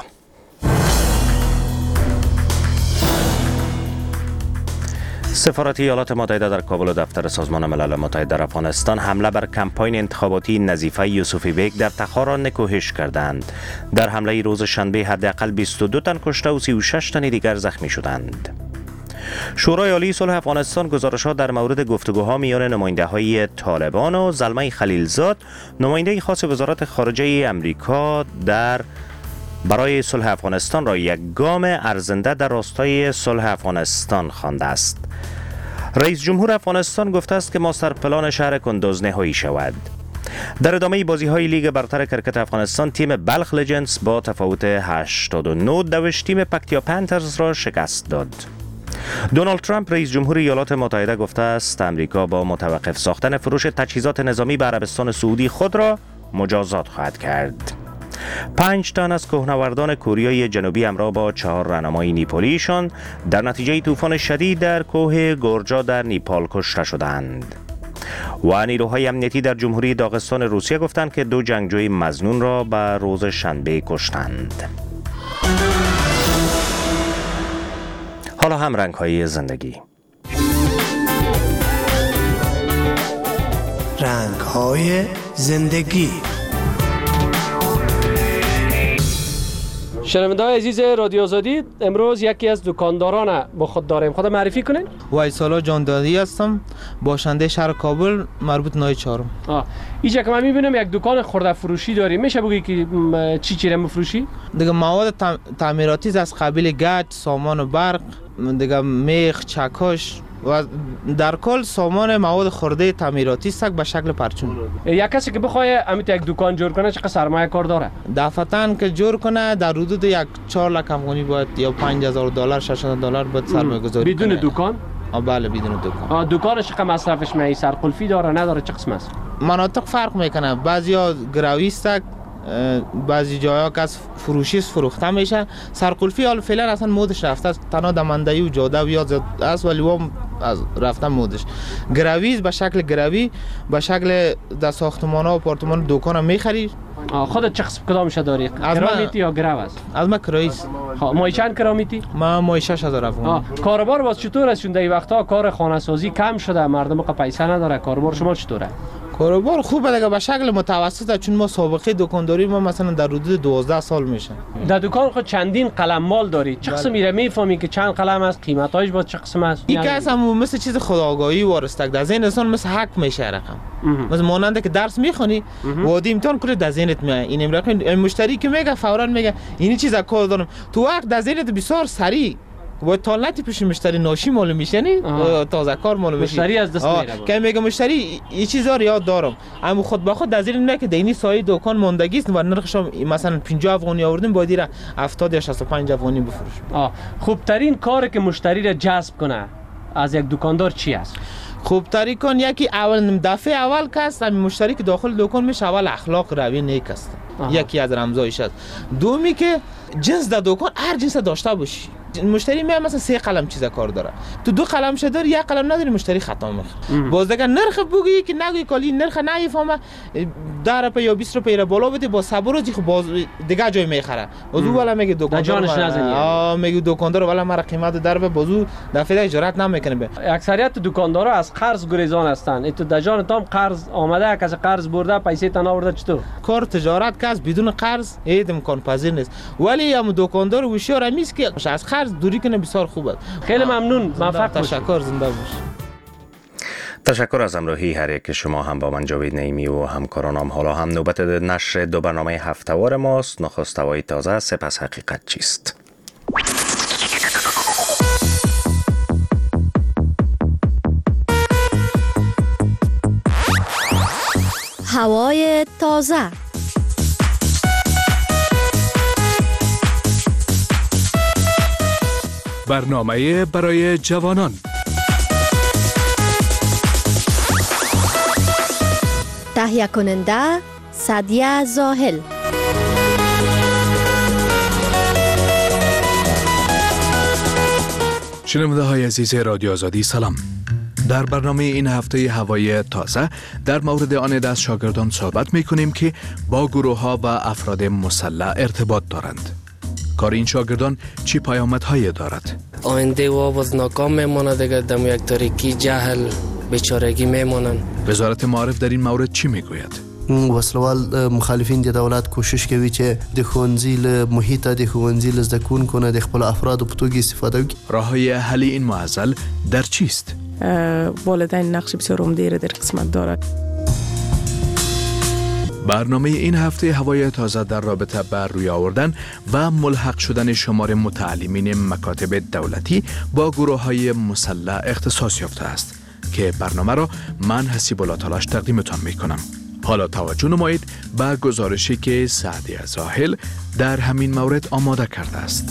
سفارت ایالات متحده در کابل و دفتر سازمان ملل متحد در افغانستان حمله بر کمپاین انتخاباتی نظیفه یوسفی بیگ در تخار را نکوهش کردند. در حمله روز شنبه حداقل بیست و دو تن کشته و سی و شش تن دیگر زخمی شدند. شورای عالی صلح افغانستان گزارشات در مورد گفتگوها میان نماینده‌های طالبان و زلمه خلیلزاد، نماینده خاص وزارت خارجه امریکا در برای صلح افغانستان را یک گام ارزنده در راستای صلح افغانستان خوانده است. رئیس جمهور افغانستان گفته است که ماستر پلان شهر کندوز نهایی شود. در ادامه بازی‌های لیگ برتر کرکت افغانستان تیم بلخ لجندز با تفاوت هشتاد و نه دوشت تیم پکتیا پنترز را شکست داد. دونالد ترامپ رئیس جمهور ایالات متحده گفته است امریکا با متوقف ساختن فروش تجهیزات نظامی به عربستان سعودی خود را مجازات خواهد کرد. پنج تن از کوهنوردان کوریای جنوبی همراه با چهار راهنمای نیپالیشان در نتیجه طوفان شدید در کوه گورجا در نیپال کشته شدند. و نیروهای امنیتی در جمهوری داغستان روسیه گفتند که دو جنگجوی مظنون را به روز شنبه کشتند. حالا هم رنگ‌های زندگی. رنگ‌های زندگی. شنونده‌های عزیز رادیو آزادی، امروز یکی از دکانداران با خود داریم. خود معرفی کنین. وایسالا جاندادی هستم، باشنده شهر کابل، مربوط نای چهارم. آه اینجا که من می‌بینم یک دکان خرده فروشی داری. میشه بگی که چی چی رو می‌فروشی؟ دیگه مواد تعمیراتی از قبیل گچ، سامان برق، دیگه میخ، چکش و در کل سامان مواد خرده تعمیراتی است به شکل پرچم. یک کسی که بخواد امیت یک دکان جور کنه چقدر سرمایه کار داره؟ دفعتاً که جور کنه در حدود یک چهار لک افغانی باید یا پنج هزار دلار شش هزار دلار باید سرمایه گذاری بدون دکان؟ آه بله بدون دکان. آه دکانش چقدر مصرفش میای؟ سرقلفی داره نداره؟ چه قسم است؟ مناطق فرق میکنه. بعضیا گراویست، بعضی جاها که از فروشی فروخته میشه. سرقلفی حال فعلا اصلا مودش رفته است، تنها دمندهی و جاده و یاد است ولی هم از رفته مودش. گراویز به شکل گراوی به شکل در ساختمان ها و آپارتمان دکان میخری. خودت چه قسم کدامش داری؟ کرامیتی یا گراو است؟ از ما کراییست. خب مای چند کرامیتی؟ ما مای شش هزار افغانی. کاروبار باز چطور است؟ چون این وقتا کار خانه سازی کم شده، مردم که پیسه نداره. کاروبار شما چطوره؟ کاروبار خوبه دیگه به شکل متوسطه، چون ما سابقه دکانداری ما مثلا در حدود دوازده سال میشه. در دکان خود چندین قلم مال داری. چه قسم میره میفهمی که چند قلم است، قیمتاش با چه قسم است؟ این که اصلا مثل چیز خودآگاهی وارستک در ذهن انسان مثل حق میشه رقم. مثلا ماننده که درس میخونی وادی امتحان کنه در ذهنت میاد این رقم. مشتری که میگه فورا میگه این چیزا کار دارم، تو وقت در ذهنت بسیار سریع و تالنتی پیش مشتری ناشی معلوم میشه، یعنی تازه کار معلوم میشه. مشتری از دست میره. که میگه مشتری این چیزا رو یاد دارم، اما خود به خود در ذهن میاد که دینی سایه دکان ماندگی است و نرخش مثلا پنجاه افغانی آوردیم باید را هفتاد یا شصت و پنج افغانی بفروشیم. آه خوب ترین کاری که مشتری را جذب کنه از یک دکاندار چی است؟ خوب طریقان یکی اول دفعه اول کس همین مشتری که داخل دکان میشه اول اخلاق روی نیک است. یکی از رمزایش است. دومی که جنس در دکان هر جنس داشته باشی. مشتری میاد مثلا سه قلم چیزا کار داره، تو دو قلم شده داری یک قلم نداری، مشتری خطا میخوره. باز دیگه نرخ بگی که نگوی کالی نرخ نمیفهمه ده روپیه یا بیست روپیه را بالا بده با صبر روزی خب باز دیگه جای میخره. بازو والا میگه دکاندار جانش نزنی. آ میگه دکاندار والا مرا قیمت در به بازو دفعه جرأت نمیکنه. به اکثریت دکاندارا از قرض گریزان هستن. تو در جان تام قرض آمده، کسی قرض برده پیسه تن آورده چطور؟ کار تجارت کس بدون قرض هیچ امکان پذیر نیست. ولی هم دکاندار هوشیار همیست که از قرض دوری کنه بسیار خوب است. خیلی ممنون. موفق باشید. تشکر. زنده باش. تشکر از همراهی هر یک شما. هم با من جاوید نعیمی و همکارانم. حالا هم نوبت نشر دو برنامه هفته‌وار ماست. نخست هوای تازه، سپس حقیقت چیست. هوای تازه. برنامه برای جوانان. تهیه کننده سعدیه زاهل. شنونده های عزیز رادیو آزادی سلام. در برنامه این هفته هوای تازه در مورد آن دست شاگردان صحبت می کنیم که با گروه ها و افراد مسلح ارتباط دارند. کار این شاگردان چی پیامدهایی دارد؟ آینده و باز ناکام میماند دیگه، دم یک تاریکی، جهل، بیچارگی میمانند. وزارت معارف در این مورد چی میگوید؟ وسلوال مخالفین د دولت کوشش کوي چې د ښوونځي له محیطه د ښوونځي له زده کوونکو نه د خپل افرادو په توګه استفاده وکړي. راههای حل این معضل در چیست؟ والدین نقش بسیار عمده را در قسمت دارد. برنامه این هفته هوای تازه در رابطه بر روی آوردن و ملحق شدن شمار متعلمین مکاتب دولتی با گروه های مسلح اختصاص یافته است که برنامه را من حسیب الله تلاش تقدیمتان می کنم. حالا توجه نمایید به گزارشی که سعدی زاهل در همین مورد آماده کرده است.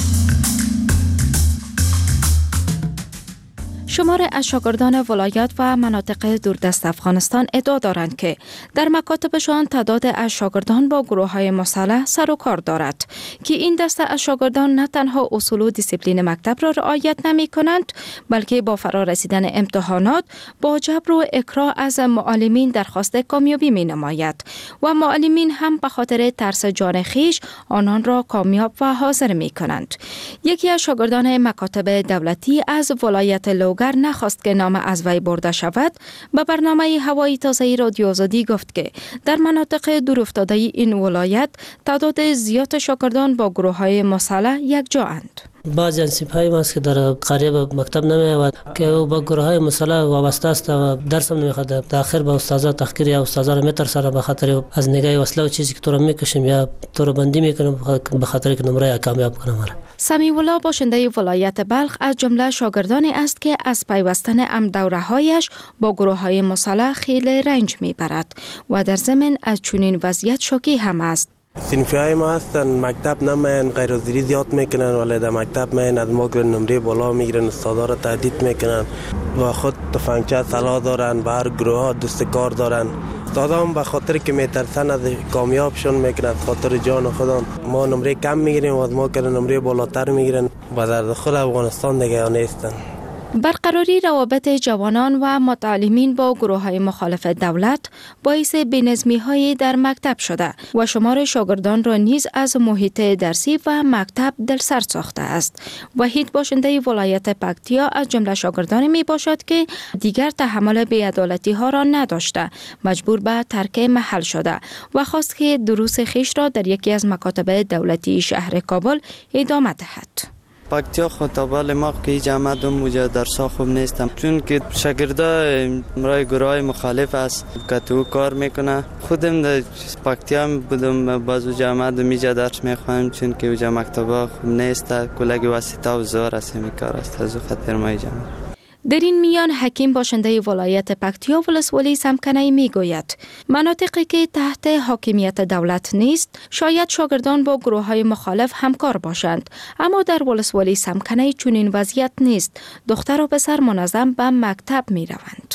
شمار از شاگردان ولایات و مناطق دوردست افغانستان ادعا دارند که در مکاتبشان تعداد از شاگردان با گروه‌های مسلح سر و کار دارد که این دسته از شاگردان نه تنها اصول و دیسیپلین مکتب را رعایت نمی کنند، بلکه با فرا رسیدن امتحانات با جبر و اکراه از معلمین درخواست کامیابی می نماید و معلمین هم به خاطر ترس جان خیش آنان را کامیاب و حاضر می کنند. یکی از شاگردان مکاتب دولتی از ولایت لوگر نخواست که نام از وی برده شود، به برنامه هوای تازه رادیو آزادی گفت که در مناطق دورافتاده این ولایت تعداد زیاد شاگردان با گروه‌های مسلح یکجااند. بعضی از سپاهی ماست که در قریه به مکتب نمی‌آید که او با گروه‌های مسلح وابسته است و درس هم نمی‌خواند. در آخر با استادا تحقیر یا استادا را می‌ترسانه به خاطر از نگاه وسله و چیزی که تو را می‌کشیم یا تو را بندی می‌کنیم به خاطر که نمره کامیاب کنم. سمیع الله باشنده ولایت بلخ از جمله شاگردانی است که از پیوستن ام دوره‌هایش با گروه‌های مسلح خیلی رنج می‌برد و در ضمن از چنین وضعیت شوکی هم است. صنفی های ما هستن مکتب نمیان، غیر حاضری زیاد میکنن، ولی در مکتب میان از ما نمره بالا میگیرن، استادا را تهدید میکنن و خود تفنگچه سلاح دارن، به هر گروه ها دست کار دارن. استادا هم به خاطر که میترسن از کامیابشون میکنن، از خاطر جان خودم. ما نمره کم میگیریم و از ما که نمره بالاتر میگیرن و در خود افغانستان دیگه نیستن. برقراری روابط جوانان و متعلمین با گروه‌های مخالف دولت باعث بی‌نظمی‌های در مکتب شده و شمار شاگردان را نیز از محیط درسی و مکتب دلسرد ساخته است. وحید باشنده ولایت پکتیا از جمله شاگردانی می باشد که دیگر تحمل بی‌عدالتی‌ها را نداشته، مجبور به ترک محل شده و خواست که دروس خیش را در یکی از مکاتب دولتی شهر کابل ادامه دهد. پکتیا خطابال ما که جامعه دوم موجه درسا خوب نیستم، چون که شاگردا مرای گروهای مخالف است که تو کار میکنه. خودم در پکتیا بودم، بازو جامعه دوم میجا درس میخوام، چون که اوجا مکتبا خوب نیست، کلگی واسطه و زور است میکار است، از خاطر ما جامعه. در این میان حکیم باشنده ولایت پکتیا ولسوالی سمکنه می گوید مناطقی که تحت حاکمیت دولت نیست شاید شاگردان با گروه های مخالف همکار باشند، اما در ولسوالی سمکنه چنین وضعیت نیست. دختر و پسر منظم به مکتب می روند.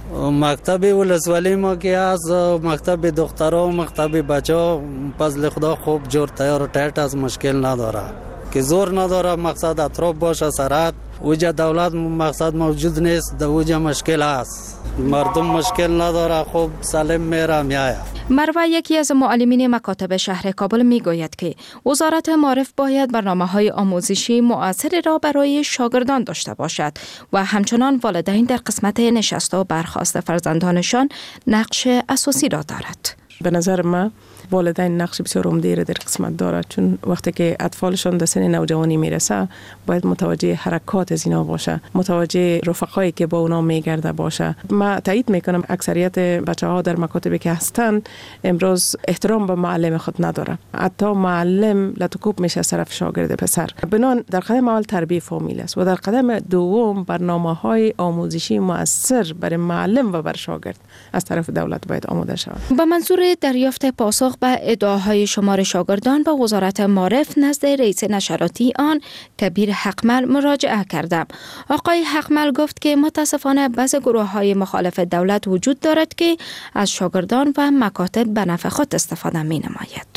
مکتب ولسوالی ما که از مکتب دخترها و مکتب بچه‌ها فضل خدا خوب جور تیار و تایت از مشکل نداره، که زور نداره، مقصد اطراف باشه سرحد. اوجا دولت مقصد موجود نیست، در اوجا مشکل است، مردم مشکل نداره، خوب سالم میره میآید. مروه یکی از معلمین مکاتب شهر کابل می گوید که وزارت معارف باید برنامه‌های آموزشی مؤثر را برای شاگردان داشته باشد و همچنان والدین در قسمت نشست و برخاست فرزندانشان نقش اساسی را دارد. به نظر من والدین نقش بسیار عمده را در قسمت دارد، چون وقتی که اطفالشان در سن نوجوانی میرسه باید متوجه حرکات از اینا باشه، متوجه رفقایی که با اونا میگرده باشه. من تایید میکنم اکثریت بچه ها در مکاتبی که هستن امروز احترام به معلم خود نداره، حتی معلم لطکوب میشه از طرف شاگرد پسر. بنان در قدم اول تربیت فامیل است و در قدم دوم برنامه های آموزشی مؤثر برای معلم و بر شاگرد از طرف دولت باید آماده شود. به منظور دریافت پاسخ به ادعاهای شمار شاگردان به وزارت معارف نزد رئیس نشراتی آن کبیر حقمل مراجعه کردم. آقای حقمل گفت که متاسفانه بعضی گروه‌های مخالف دولت وجود دارد که از شاگردان و مکاتب به نفع خود استفاده می‌نماید.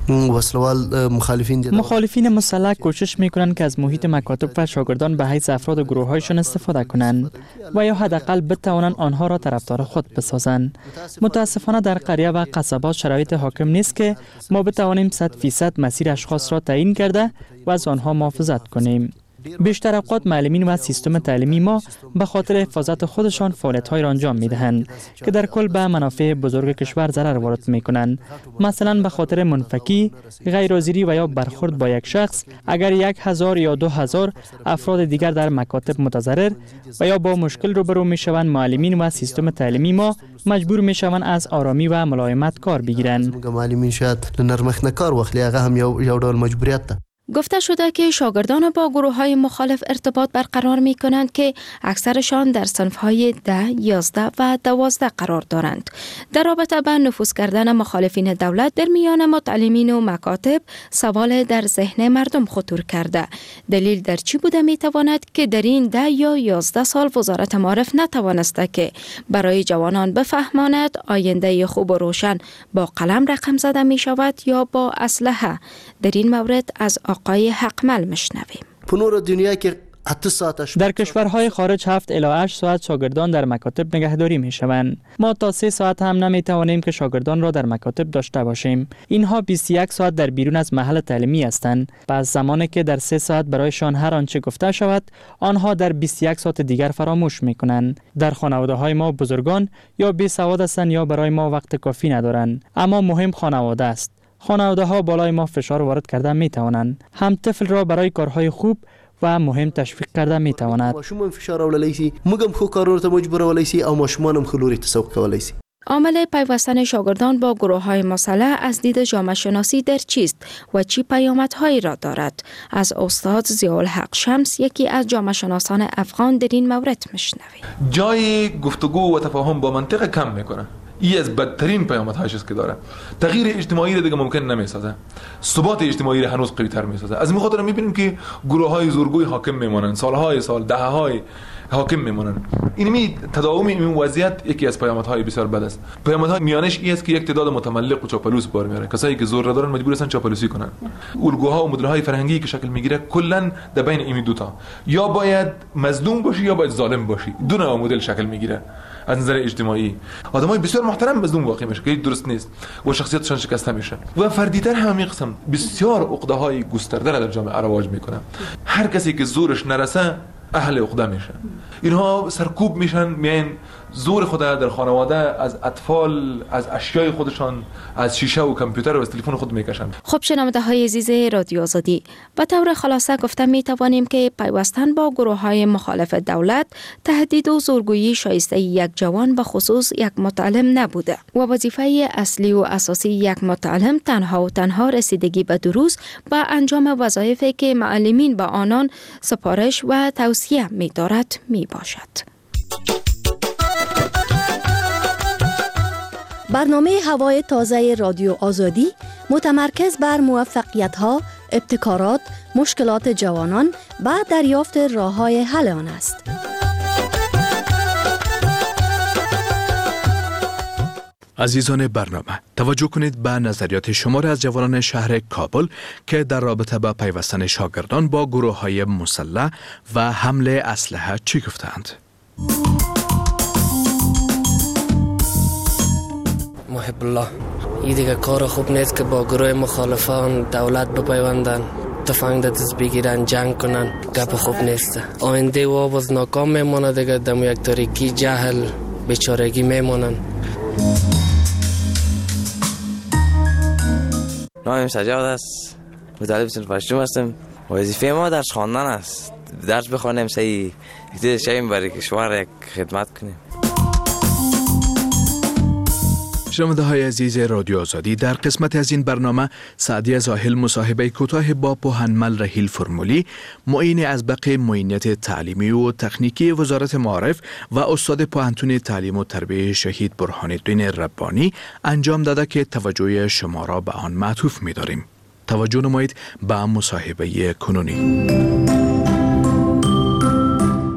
وسلوال مخالفین دیده. مخالفین مسلح کوشش میکنند که از محیط مکاتب و شاگردان به حیث افراد و گروه‌هایشان استفاده کنند و یا حداقل بتوانند آنها را طرفدار خود بسازند. متاسفانه در قریه و قصبات شرایط حاکم نیست که ما بتوانیم صد فیصد مسیر اشخاص را تعیین کرده و از آنها محافظت کنیم. بیشتر اوقات معلمین و سیستم تعلیمی ما به خاطر حفاظت خودشان فعالیت‌های را انجام می‌دهند که در کل به منافع بزرگ کشور ضرر وارد می‌کنند. مثلا به خاطر منفکی، غیرحاضری و یا برخورد با یک شخص، اگر یک هزار یا دو هزار افراد دیگر در مکاتب متضرر و یا با مشکل روبرو می‌شوند، معلمین و سیستم تعلیمی ما مجبور می‌شوند از آرامی و ملایمت کار بگیرند. معلمین شاید لنرمخ نکار واخلي هغه هم یو یو ډول مجبوریت ده. گفته شده که شاگردان با گروه های مخالف ارتباط برقرار می کنند که اکثرشان در صنف های ده، یازده و دوازده قرار دارند. در رابطه با نفوذ کردن مخالفین دولت در میان متعلمین و مکاتب سوال در ذهن مردم خطور کرده. دلیل در چی بوده می تواند که در این ده یا یازده سال وزارت معارف نتوانسته که برای جوانان بفهماند آینده خوب و روشن با قلم رقم زده می شود یا با اسلحه؟ در این مورد از آقای حقمل مشنویم. پنور دنیا که در کشورهای خارج هفت الی هشت ساعت شاگردان در مکاتب نگهداری می شوند. ما تا سه ساعت هم نمی توانیم که شاگردان را در مکاتب داشته باشیم. اینها بیست و یک ساعت در بیرون از محل تعلیمی هستند. پس زمانی که در سه ساعت برایشان هر آنچه گفته شود، آنها در بیست و یک ساعت دیگر فراموش می کنند. در خانواده های ما بزرگان یا بی سواد هستند یا برای ما وقت کافی ندارند. اما مهم خانواده است. خانواده ها بالای ما فشار وارد کرده می توانند. هم طفل را برای کارهای خوب و مهم تشویق کرده می تواند. ماشومان فشار اولای سی، مگم خو کارونه ته مجبور اولای سی او ماشومانم خلوری تسوق کولای سی. عامل پیوستن شاگردان با گروه های مسلح از دید جامعه شناسی در چیست و چی پیامدهایی را دارد؟ از استاد ضیاءالحق شمس، یکی از جامعه شناسان افغان، در این مورد میشنویم. جای گفتگو و تفاهم با منطق کم میکنه. ای از بدترین پیامدهایش است که داره. تغییر اجتماعی را دیگه ممکن نمیسازه. ثبات اجتماعی را هنوز قوی‌تر میسازه. از این خاطر میبینیم که گروه‌های زورگوی حاکم میمونن، سالهای سال، دهه‌های حاکم میمونن. اینمی تداوم این وضعیت یکی از پیامدهای بسیار بد است. پیامدهای میانش این است که یک تعداد متملق و چاپلوس بار میاره. کسایی که زور دارن مجبور هستن چاپلوسی کنن. الگوها و مدل‌های فرهنگی که شکل میگیره کلا در بین این دو تا، یا باید مظلوم باشی یا باید ظالم باشی. دو نوع مدل شکل میگیره. از نظر اجتماعی آدمای بسیار محترم مظلوم واقع میشه که درست نیست و شخصیتشان شکسته میشه و فردیتر همین قسم بسیار عقده های گسترده در جامعه رواج میکنه. هر کسی که زورش نرسه اهل عقده میشه. اینها سرکوب میشن، میان زور خود در خانواده از اطفال، از اشیای خودشان، از شیشه و کامپیوتر و از تلفن خود میکشن. خب شنونده های عزیز رادیو آزادی، به طور خلاصه گفته میتوانیم که پیوستن با گروه های مخالف دولت تهدید و زورگویی شایسته یک جوان به خصوص یک متعلم نبوده و وظیفه اصلی و اساسی یک متعلم تنها و تنها رسیدگی به دروس و انجام وظایفی که معلمین به آنان سپارش و توصیه می‌دارد میباشد. برنامه هوای تازه رادیو آزادی متمرکز بر موفقیت‌ها، ابتکارات، مشکلات جوانان و دریافت راه‌های حل آن است. عزیزان برنامه، توجه کنید به نظریات شمار از جوانان شهر کابل که در رابطه با پیوستن شاگردان با گروه‌های مسلح و حمل اسلحه چی گفتند. محب الله، این دیگه کار خوب نیست که با گروه مخالفان دولت بپیوندن، تفنگ دست بگیرن، جنگ کنن. گپ خوب نیست. آینده و باز ناکام میمونه دیگه، دم یک تاریکی، جهل، بیچارگی میمونن. نامم سجاد است، مطالب صنف هشتم هستم. وظیفه ما درس خواندن است. درس بخوانیم، صحیح اقتدار شویم، برای کشور یک خدمت کنیم. شنونده های عزیز رادیو آزادی، در قسمت از این برنامه سعدی زاهل مصاحبه کوتاه با پوهنمل رحیل فرمولی، معین ازبق معینیت تعلیمی و تکنیکی وزارت معارف و استاد پوهنتون تعلیم و تربیت شهید برهان الدین ربانی انجام داده که توجه شما را به آن معطوف می داریم. توجه نمایید به مصاحبه کنونی.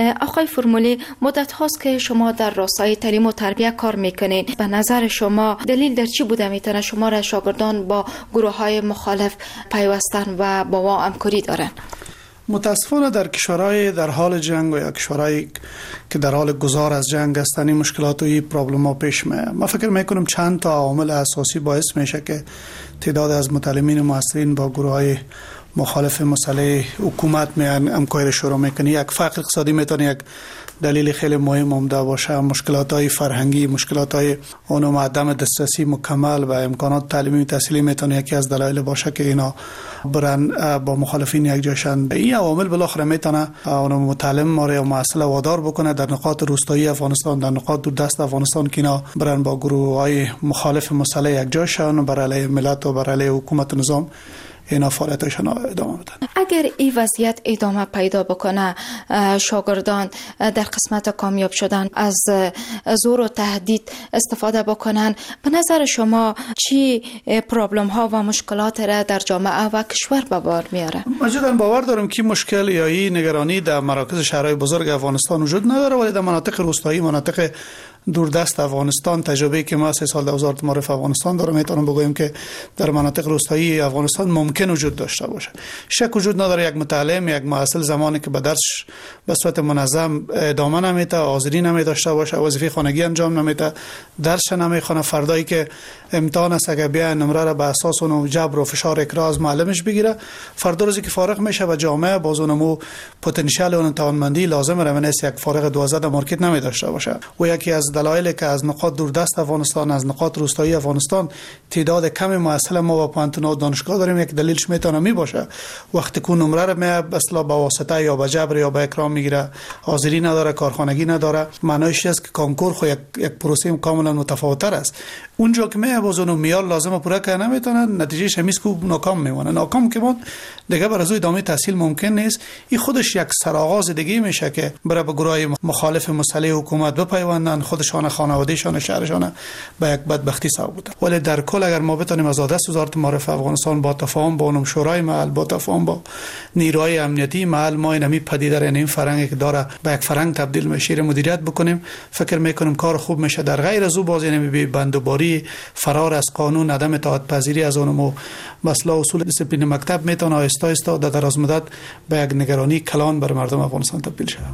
آقای فرمولی، مدت هاست که شما در راستای تعلیم و تربیت کار میکنین. به نظر شما دلیل در چی بوده میتونه شما را شاگردان با گروه های مخالف پیوستن و با ما همکاری دارن؟ متاسفانه در کشورهای در حال جنگ و یا کشورهایی که در حال گذار از جنگ هستند این مشکلات و این پرابلم ها پیش میاد. من فکر میکنم چند تا عامل اساسی باعث میشه که تعداد از متعلمین موثرین با گروه های مخالف مسئله حکومت میان همکاری شروع میکنه. یک فقر اقتصادی میتونه یک دلیل خیلی مهم عمده باشه. مشکلات های فرهنگی، مشکلات های اونم عدم دسترسی مکمل و امکانات تعلیمی تحصیلی میتونه یکی از دلایل باشه که اینا برن با مخالفین یک جاشن. این عوامل بالاخره میتونه اونم متعلم ماره و معسل وادار بکنه در نقاط روستایی افغانستان، در نقاط دوردست افغانستان که اینا برن با گروه های مخالف مسئله یک جاشن و برای علیه ملت و برای علیه حکومت و نظام اینا فعالیتشون ادامه بدن. اگر این وضعیت ادامه پیدا بکنه، شاگردان در قسمت کامیاب شدن از زور و تهدید استفاده بکنن، به نظر شما چی پرابلم ها و مشکلات را در جامعه و کشور به بار میاره؟ مجددا باور دارم که مشکل یا این نگرانی در مراکز شهرهای بزرگ افغانستان وجود نداره، ولی در مناطق روستایی، مناطق دوردست افغانستان، تجربه که ما سه سال در وزارت معارف افغانستان دارم، میتونم بگویم که در مناطق روستایی افغانستان ممکن وجود داشته باشه. شک وجود نداره یک متعلم، یک معسل زمانی که به درس به صورت منظم ادامه نمیده، حاضری نمیداشته باشه، وظیفه خانگی انجام نمیده، درس نمیخونه، فردایی که امتحان است اگه بیا نمره را به اساس اون جبر و فشار اکراه از معلمش بگیره، فردا روزی که فارغ میشه و جامعه باز اونمو پتانسیل اون توانمندی لازم را منس یک فارغ دوازده در مارکت نمیداشته باشه. و یکی از دلایل که از نقاط دوردست افغانستان، از نقاط روستایی افغانستان تعداد کم معسل ما با پانتون و دانشگاه داریم، یک دلیلش میتونه می باشه وقتی که نمره را می اصلا با واسطه یا با جبر یا با اکرام میگیره، حاضری نداره، کارخانگی نداره، معنیش است که کنکور خو یک یک پروسه کاملا متفاوت‌تر است. اونجا که می باز اون میال لازمه پورا کنه نمیتونن، نتیجهش همیشه کو ناکام میمونه. ناکام که بود دیگه بر ازای ادامه تحصیل ممکن نیست. این خودش یک سرآغاز دیگه میشه که برای به گروه مخالف مسئله حکومت بپیوندن، خودشان، خانوادهشان، شهرشان به یک بدبختی سبب بوده. ولی در کل اگر ما بتونیم از دست وزارت معارف افغانستان با تفاهم با اونم شورای محل، با تفاهم با نیروهای امنیتی محل، ما این می پدیده را این فرهنگی که داره به یک فرهنگ تبدیل میشه مدیریت بکنیم، فکر میکنم کار خوب میشه. در غیر از او باز نمی بندوباری، فرار از قانون، عدم اطاعت پذیری از اونم مثلا اصول دیسپلین مکتب میتونه آهسته آهسته در دراز مدت به یک نگرانی کلان بر مردم افغانستان تبدیل شه.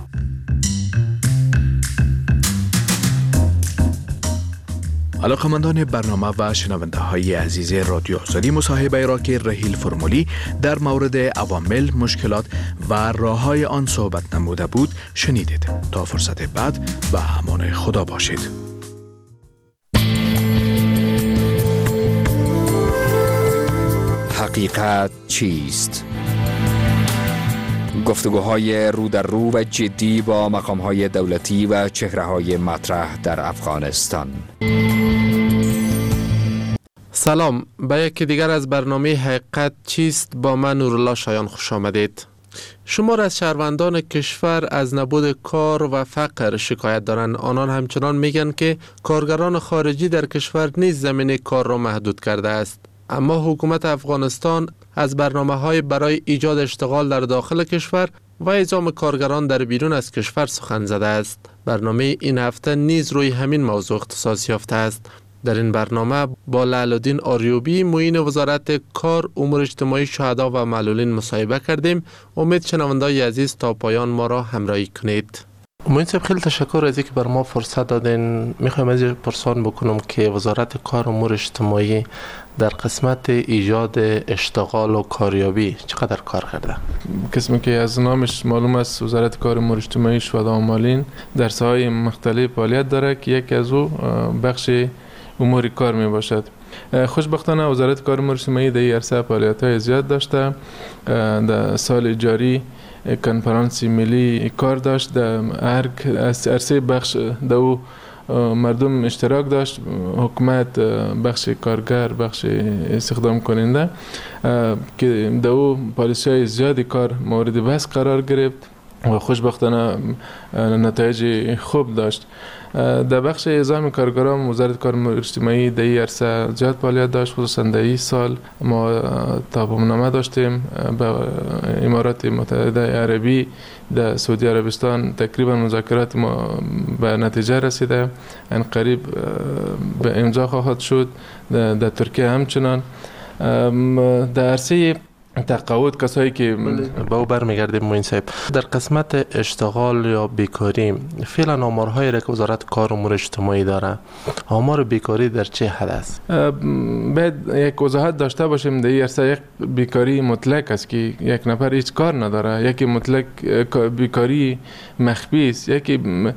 علاقمندان برنامه و شنونده های عزیز رادیو آزادی، مصاحبه را که رحیل فرمولی در مورد عوامل، مشکلات و راه های آن صحبت نموده بود شنیدید. تا فرصت بعد و امان خدا باشید. حقیقت چیست؟ گفتگوهای رو در رو و جدی با مقام‌های دولتی و چهره‌های مطرح در افغانستان. سلام، به یکی دیگر از برنامه حقیقت چیست با من نورالله شایان خوش آمدید. شمار از شهروندان کشور از نبود کار و فقر شکایت دارند. آنان همچنان میگن که کارگران خارجی در کشور نیز زمینه کار را محدود کرده است. اما حکومت افغانستان از برنامه‌های برای ایجاد اشتغال در داخل کشور و اعزام کارگران در بیرون از کشور سخن زده است. برنامه این هفته نیز روی همین موضوع اختصاص یافته است. در این برنامه با لعل الدین آریوبی، معین وزارت کار، امور اجتماعی شهدا و معلولین مصاحبه کردیم. امید شنوندگان عزیز تا پایان ما را همراهی کنید. معین صاحب، خیلی تشکر از اینکه بر ما فرصت دادین. میخوایم از پرسان بکنم که وزارت کار و امور اجتماعی در قسمت ایجاد اشتغال و کاریابی چقدر کار کرده؟ قسمی که از نامش معلوم است، وزارت کار و امور اجتماعی شهدا و معلولین در ساحه‌های مختلف فعالیت داره که یکی از او بخش امور کار می باشد. خوشبختانه وزارت کار و امور اجتماعی در این عرصه فعالیت‌های زیاد داشته. در سال جاری کنفرانس ملی کار داشت، در هر عرصه بخش در او مردم اشتراک داشت، حکومت، بخش کارگر، بخش استخدام کننده، که در او پالیسی‌های زیادی کار مورد بحث قرار گرفت و خوشبختانه نتایج خوب داشت. در بخش اعزام کارگران وزارت کار اجتماعی در این عرصه زیاد فعالیت داشت. خصوصا در این سال ما تفاهم‌نامه داشتیم با امارات متحده عربی، در سعودی عربستان تقریبا مذاکرات ما به نتیجه رسیده، ان قریب به امضا خواهد شد. در ترکیه همچنان. در عرصه تقاعد کسایی که با او برمیگردیم موین صاحب، در قسمت اشتغال یا بیکاری فعلا آمارهایی را که وزارت کار و امور اجتماعی داره، آمار بیکاری در چه حد است؟ باید یک وضاحت داشته باشیم در این عرصه. یک بیکاری مطلق است که یک نفر هیچ کار نداره، یکی مطلق بیکاری مخفی است، یکی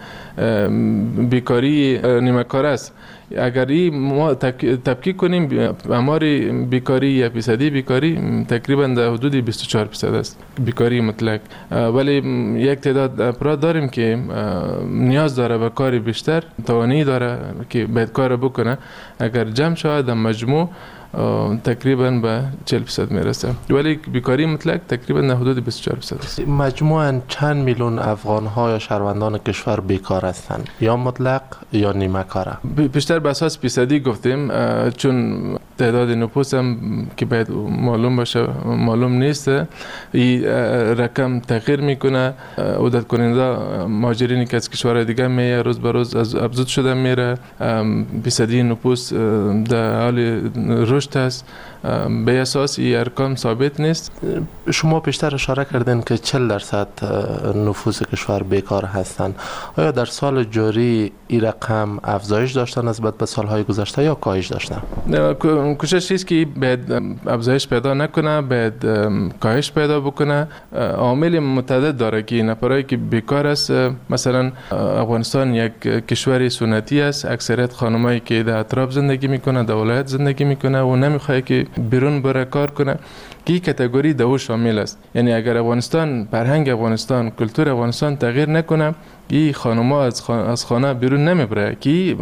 بیکاری نیمه کاره است. اگر این ما تفکیک کنیم آمار بیکاری یا فیصدی بیکاری تقریبا در حدود بیست و چهار درصد است بیکاری مطلق، ولی یک تعداد افراد داریم که نیاز داره به کار بیشتر، توانایی داره که باید کار بکنه. اگر جمع شود در مجموع تقریبا به چهل درصد میرسه، ولی بیکاری مطلق تقریبا در حدود بیست و چهار درصد است. مجموعاً چند میلیون افغان ها یا شهروندان کشور بیکار هستند، یا مطلق یا نیمه کاره؟ بیشتر به اساس فیصدی گفتیم، چون تعداد نفوس هم که باید معلوم باشه معلوم نیست. این رقم تغییر میکنه. عدت کننده مهاجرینی که از کشورهای دیگه میه روز به روز افزود شده میره. فیصدی نفوس در حال رشد است. به اساس این ارقام ثابت نیست. شما پیشتر اشاره کردین که چهل درصد نفوس کشور بیکار هستند. آیا در سال جاری این رقم افزایش داشتن نسبت به سالهای گذشته یا کاهش داشتن؟ کوشش است که باید افزایش پیدا نکنه، باید کاهش پیدا بکنه. عامل متعدد داره که نفرایی که بیکار است، مثلا افغانستان یک کشور سنتی است، اکثریت خانمایی که در اطراف زندگی میکنه، در ولایت زندگی میکنه و نمیخواد که بیرون بره کار کنه، که این کاتگوری دو شامل است. یعنی اگر افغانستان، فرهنگ افغانستان، کلتور افغانستان تغییر نکنه، این خانم‌ها از خانه, از خانه بیرون نمیبره، که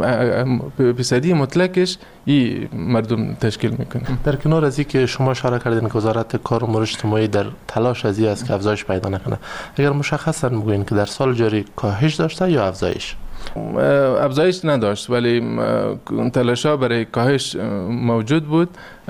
فیصدی مطلقش این مردم تشکیل میکنه. در کنار از این که شما اشاره کردین که وزارت کار و امور اجتماعی در تلاش از این است که افزایش پیدا نکنه، اگر مشخصا بگوین که در سال جاری کاهش داشته یا افزایش؟ افزایش نداشت، ولی تلاش‌ها برای کاهش موجود بود.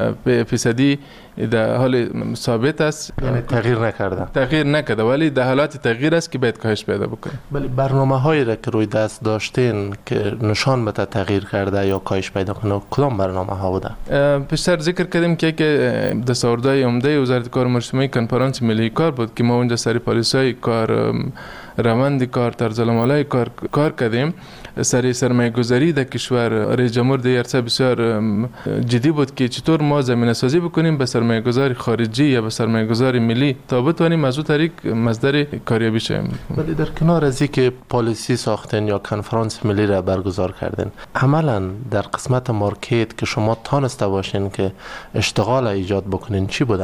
فیصدی در حال ثابت است، یعنی تغییر نکرده تغییر نکرده ولی در حالات تغییر است که باید کاهش پیدا بکنه. ولی برنامه هایی را که روی دست داشتین که نشان بده تغییر کرده یا کاهش پیدا کنه، کدام برنامه ها بوده؟ بیشتر ذکر کردیم که یک دستاوردهای عمده وزارت کار و امور اجتماعی کنفرانس ملی کار بود که ما اونجا سری پالیسی‌های کار، روند کار، طرز العمل کار کار کردیم. سری سرمایه گذاری در کشور رئیس جمهور در عرصه بسیار جدی بود که چطور ما زمینه سازی بکنیم به سرمایه گذاری خارجی یا به سرمایه گذاری ملی تا بتوانیم از اون طریق مصدر کاریابی شیم. ولی در کنار از اینکه پالیسی ساختین یا کنفرانس ملی را برگزار کردین، عملا در قسمت مارکت که شما تانسته باشین که اشتغال ایجاد بکنین چی بوده؟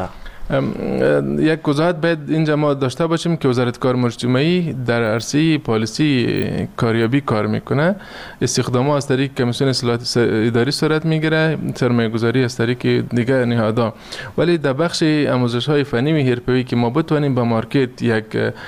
یک گزارش باید اینجا ما داشته باشیم که وزارت کار و امور اجتماعی در عرصه پالیسی کاریابی کار میکنه. استخدام از طریق کمیسیون اصلاحات اداری صورت میگیره، سرمایه گذاری از طریق دیگر نهادها. ولی در بخش آموزش های فنی و حرفه‌ای که ما بتوانیم با مارکت یک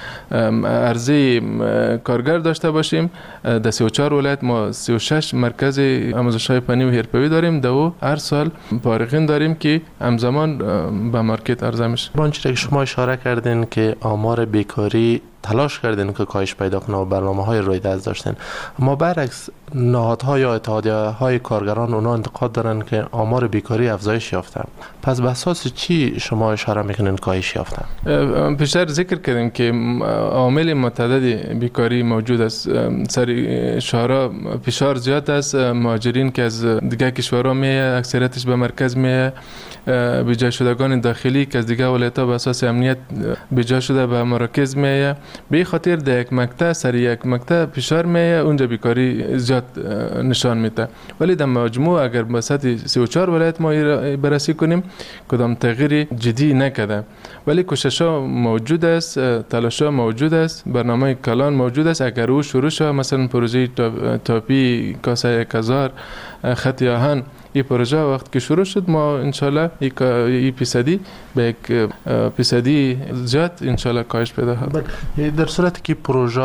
عرضه کارگر داشته باشیم، در سی و چهار ولایت ما سی و شش مرکز آموزش های فنی و حرفه‌ای داریم. دو هر سال فارغین داریم که همزمان با مارکت عرضه میشه. آنچه که شما اشاره کردین که آمار بیکاری تلاش کردین که کاهش پیدا کنه و برنامه‌های روی دست داشتن، اما برعکس نهادها یا اتحادیه‌های کارگران اونا انتقاد دارن که آمار بیکاری افزایش یافته. پس به اساس چی شما اشاره میکنین کاهش یافته؟ بیشتر ذکر کردیم که عامل متعدد بیکاری موجود است. سر شهرها فشار زیاد است، مهاجرین که از دیگر کشورها میه اکثریتش به مرکز میه، بیجا شدگان داخلی که از دیگر ولایت‌ها به اساس امنیت بیجا شده به مراکز میه. به خاطر در یک مقطع سر یک مقطع فشار میه، اونجا بیکاری زیاد نشان میده. ولی در مجموع اگر به سطح سی و چهار ولایت ما بررسی کنیم کدام تغییری جدی نکرده، ولی کوشش‌ها موجود است، تلاش‌ها موجود است، برنامه کلان موجود است. اگر او شروع شود مثلا پروژه تاپی کاسه یک هزار، خط آهن، این پروژه وقت که شروع شد ما انشالله این پیصدی به یک پیصدی زیاد انشالله کاهش پیدا خواهد. در صورتی که پروژه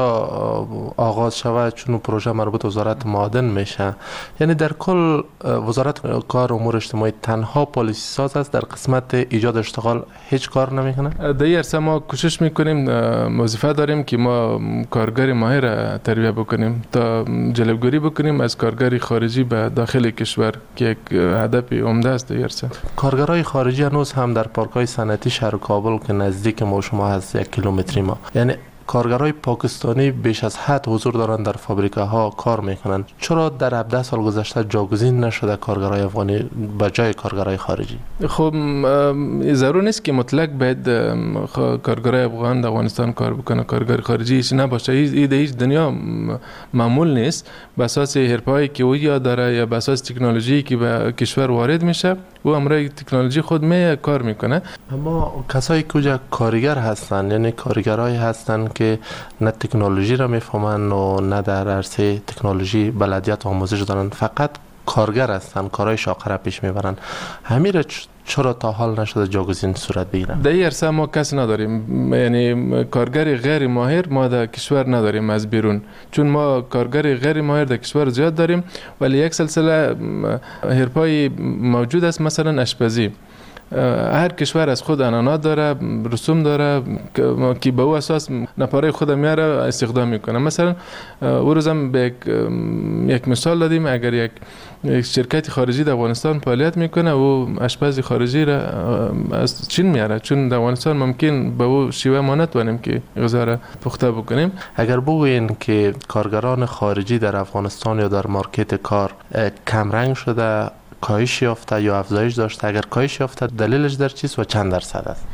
آغاز شود، چون پروژه مربوط به وزارت معادن میشه، یعنی در کل وزارت کار و امور اجتماعی تنها پالیسی ساز است در قسمت ایجاد اشتغال، هیچ کار نمیکنه؟ در این عرصه ما کوشش میکنیم، وظیفه داریم که ما کارگر ماهر تربیت بکنیم تا جلبگیری بکنیم از کارگر خارجی به داخل کشور که یک هدف عمده است. در عرصه کارگرای خارجی هنوز هم در پارک‌های صنعتی شهر کابل که نزدیک ما شما هست، یک کیلومتری ما، یعنی کارگرای پاکستانی بیش از حد حضور دارن در فابریکه ها کار میکنن. چرا در هفده سال گذشته جاگزین نشده کارگرای افغانی به جای کارگرای خارجی؟ خب ضرور نیست که مطلق باید کارگرای افغان در افغانستان کار بکنه، کارگر خارجی هیچ نباشه. این در هیچ دنیا معمول نیست. به اساس حرفه‌ای که او یا داره یا به اساس تکنولوژی که به کشور وارد میشه، او امروز تکنولوژی خود می کار میکنه. اما کسایی که کجا کارگر هستن، یعنی کارگرای هستن که نه تکنولوژی را میفهمن و نه در عرصه تکنولوژی بلدیت و آموزش دارن، فقط کارگر هستن، کارهای شاقه را پیش میبرن، همین را چرا تا حال نشده جاگزین صورت بگیرن؟ در این عرصه ما کس نداریم، یعنی کارگر غیر ماهر ما در کشور نداریم از بیرون، چون ما کارگر غیر ماهر در کشور زیاد داریم، ولی یک سلسله حرفه‌ای موجود است، مثلا آشپزی. هر کشور از خود عنعنات داره، رسوم داره که به او اساس نفره خود میاره استخدام میکنه. مثلا او روزم به یک, یک مثال دادیم، اگر یک یک شرکت خارجی در افغانستان فعالیت میکنه و آشپز خارجی را از چین میاره، چون در افغانستان ممکن به او شیوه ما نتوانیم که غذا را پخته بکنیم. اگر بگوین که کارگران خارجی در افغانستان یا در مارکت کار کم رنگ شده، کاهش یافته یا افزایش داشته، اگر کاهش یافته دلیلش در چیست و چند درصد است؟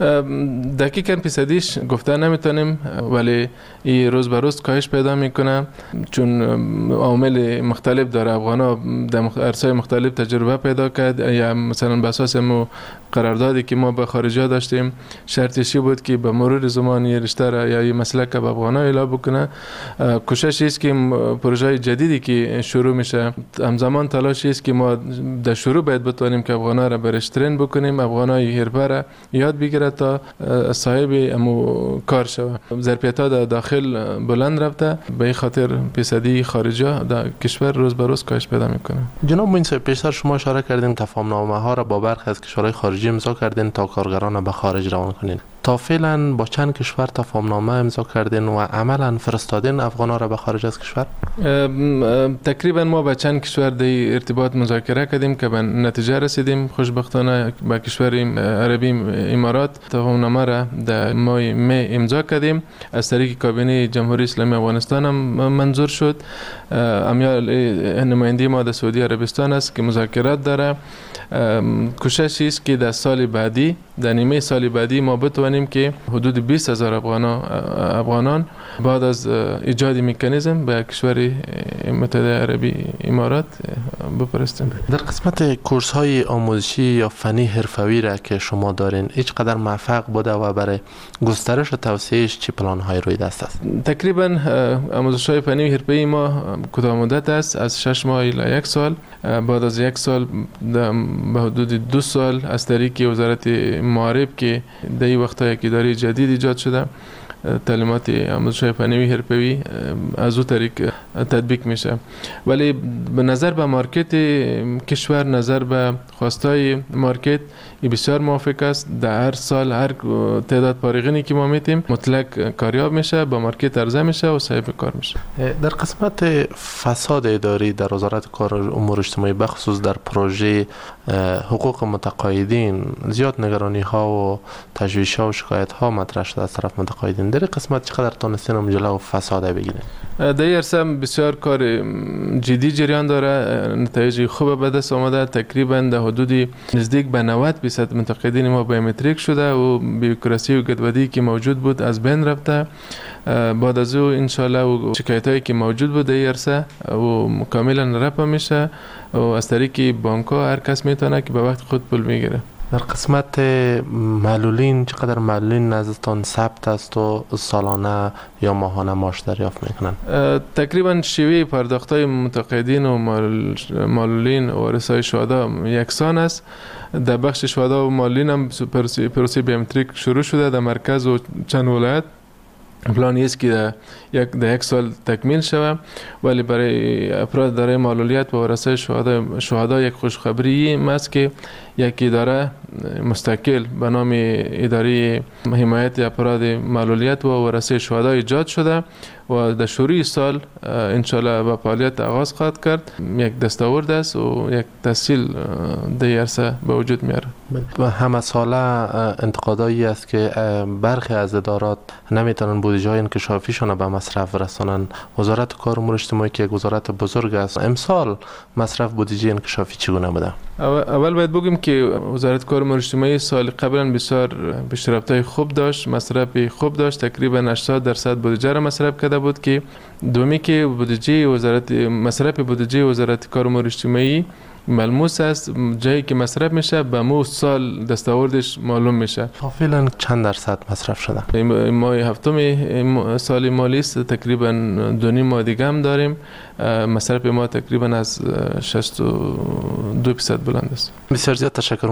دقیقاً فیصدیش گفته نمیتونیم، ولی این روز به روز کاهش پیدا میکنه، چون عوامل مختلف داره. افغانا در عرصه‌های مختلف تجربه پیدا کرد، یا مثلا به اساس مو قراردادی که ما با خارجی داشتیم شرطی بود که به مرور زمان یه رشته را یا یه مسلک به افغانا اعلام بکنه. کوشش است که پروژه جدیدی که شروع میشه، همزمان تلاش است که ما در شروع باید بتوانیم که افغانا را برش ترین بکنیم، افغانای حرفه را یاد بگیره تا صاحب امو کار شود. ظرفیت‌ها در داخل بلند رفته، به این خاطر فیصدی خارجی در کشور روز به روز کاهش پیدا میکنه. جناب موین، پیشتر شما اشاره کردین تفاهم‌نامه ها را با برخی از کشورهای خارجی امضا کردین تا کارگران را به خارج روان کنین. تا فعلا با چند کشور تفاهم‌نامه امضا کردین و عملاً فرستادین افغانا را به خارج از کشور؟ تقریبا ما با چند کشور در ارتباط مذاکره کردیم که به نتیجه رسیدیم. خوشبختانه با کشور عربی امارات تفاهم‌نامه را در ماه می امضا کردیم، از طریق کابینه جمهوری اسلامی افغانستان هم منظور شد. امیال نماینده ما در سعودی عربستان است که مذاکرات داره. کوشش است که در سال بعدی، در نیمه سال بعدی ما بتوانیم که حدود بیست هزار افغانان بعد از ایجاد مکانیزم به کشور متحده عربی امارات بفرستیم. در قسمت کورس های آموزشی یا فنی حرفوی را که شما دارین، هیچ قدر موفق بوده و برای گسترش و توسعهش چه پلان های روی دست است؟ تقریبا آموزش های فنی و حرفه‌ای ما کوتاه مدت است، از شش ماه الی یک سال. بعد از یک سال به حدود دو سال از طریق وزارت معارف که در این وقت‌های که اداره جدید ایجاد شده، تعلیمات آموزش فنی و حرفه‌ای از او طریق تطبیق میشه. ولی به نظر به مارکت کشور، نظر به خواستای مارکت بسیار موافق است. در هر سال هر تعداد فارغینی که ما میتیم مطلق کاریاب میشه، با مارکت عرضه میشه و صاحب کار میشه. در قسمت فساد اداری در وزارت کار و امور اجتماعی بخصوص در پروژه حقوق متقاعدین زیاد نگرانی ها و تشویش ها و شکایت ها مطرح شده از طرف متقاعدین. در قسمت چقدر تونستین جلو فساد بگیرید؟ در این عرصه بسیار کار جدی جریان داره، نتایج خوب به دست آمده. تقریبا در حدود نزدیک به نود درصد متقاعدین ما بایومتریک شده و بیوکراسی و گدودی که موجود بود از بین رفته. بعد از او انشالله و شکایت هایی که موجود بود در این عرصه و کاملا رفع میشه و از طریق بانک ها هر کس میتونه که به وقت خود پول میگیره. در قسمت معلولین چقدر معلولین نزدتان ثبت است و سالانه یا ماهانه معاش دریافت میکنن؟ تقریبا شیوه پرداختای متقاعدین و معلولین و ورثای شهدا یکسان است. در بخش شهدا و معلولین هم پروسه بیومتریک شروع شده در مرکز و چند ولایت. پلان است که در یک در یک سال تکمیل شود، ولی برای افراد دارای معلولیت و ورثه شهدا شهدا یک خوشخبری است که یک اداره مستقل به نام اداره حمایت افراد معلولیت و ورثه شهدا ایجاد شده و در شروع سال انشالله به فعالیت آغاز خواهد کرد. یک دستاورد است و یک تسهیل در عرصه به وجود میاره. و همه ساله انتقادایی است که برخی از ادارات نمیتونن بودجه های انکشافیشون به مصرف رسانن. وزارت کار و امور اجتماعی که یک وزارت بزرگ است، امسال مصرف بودجه انکشافی چگونه بوده؟ اول باید بگیم که وزارت کار و امور اجتماعی سال قبلا بسیار پیشرفت‌های خوب داشت، مصرف خوب داشت. تقریبا هشتاد درصد بودجه را مصرف کرده بود. که دومی که بودجه وزارت مصرف بودجه وزارت کار و امور اجتماعی ملموس است، جایی که مصرف میشه به مو سال دستاوردش معلوم میشه. فعلا چند درصد مصرف شده؟ ماه هفتم سال مالی است، تقریبا دو نیم ماه دیگه هم داریم. مصرف ما تقریبا از شصت و دو درصد بلند است. بسیار زیاد تشکر.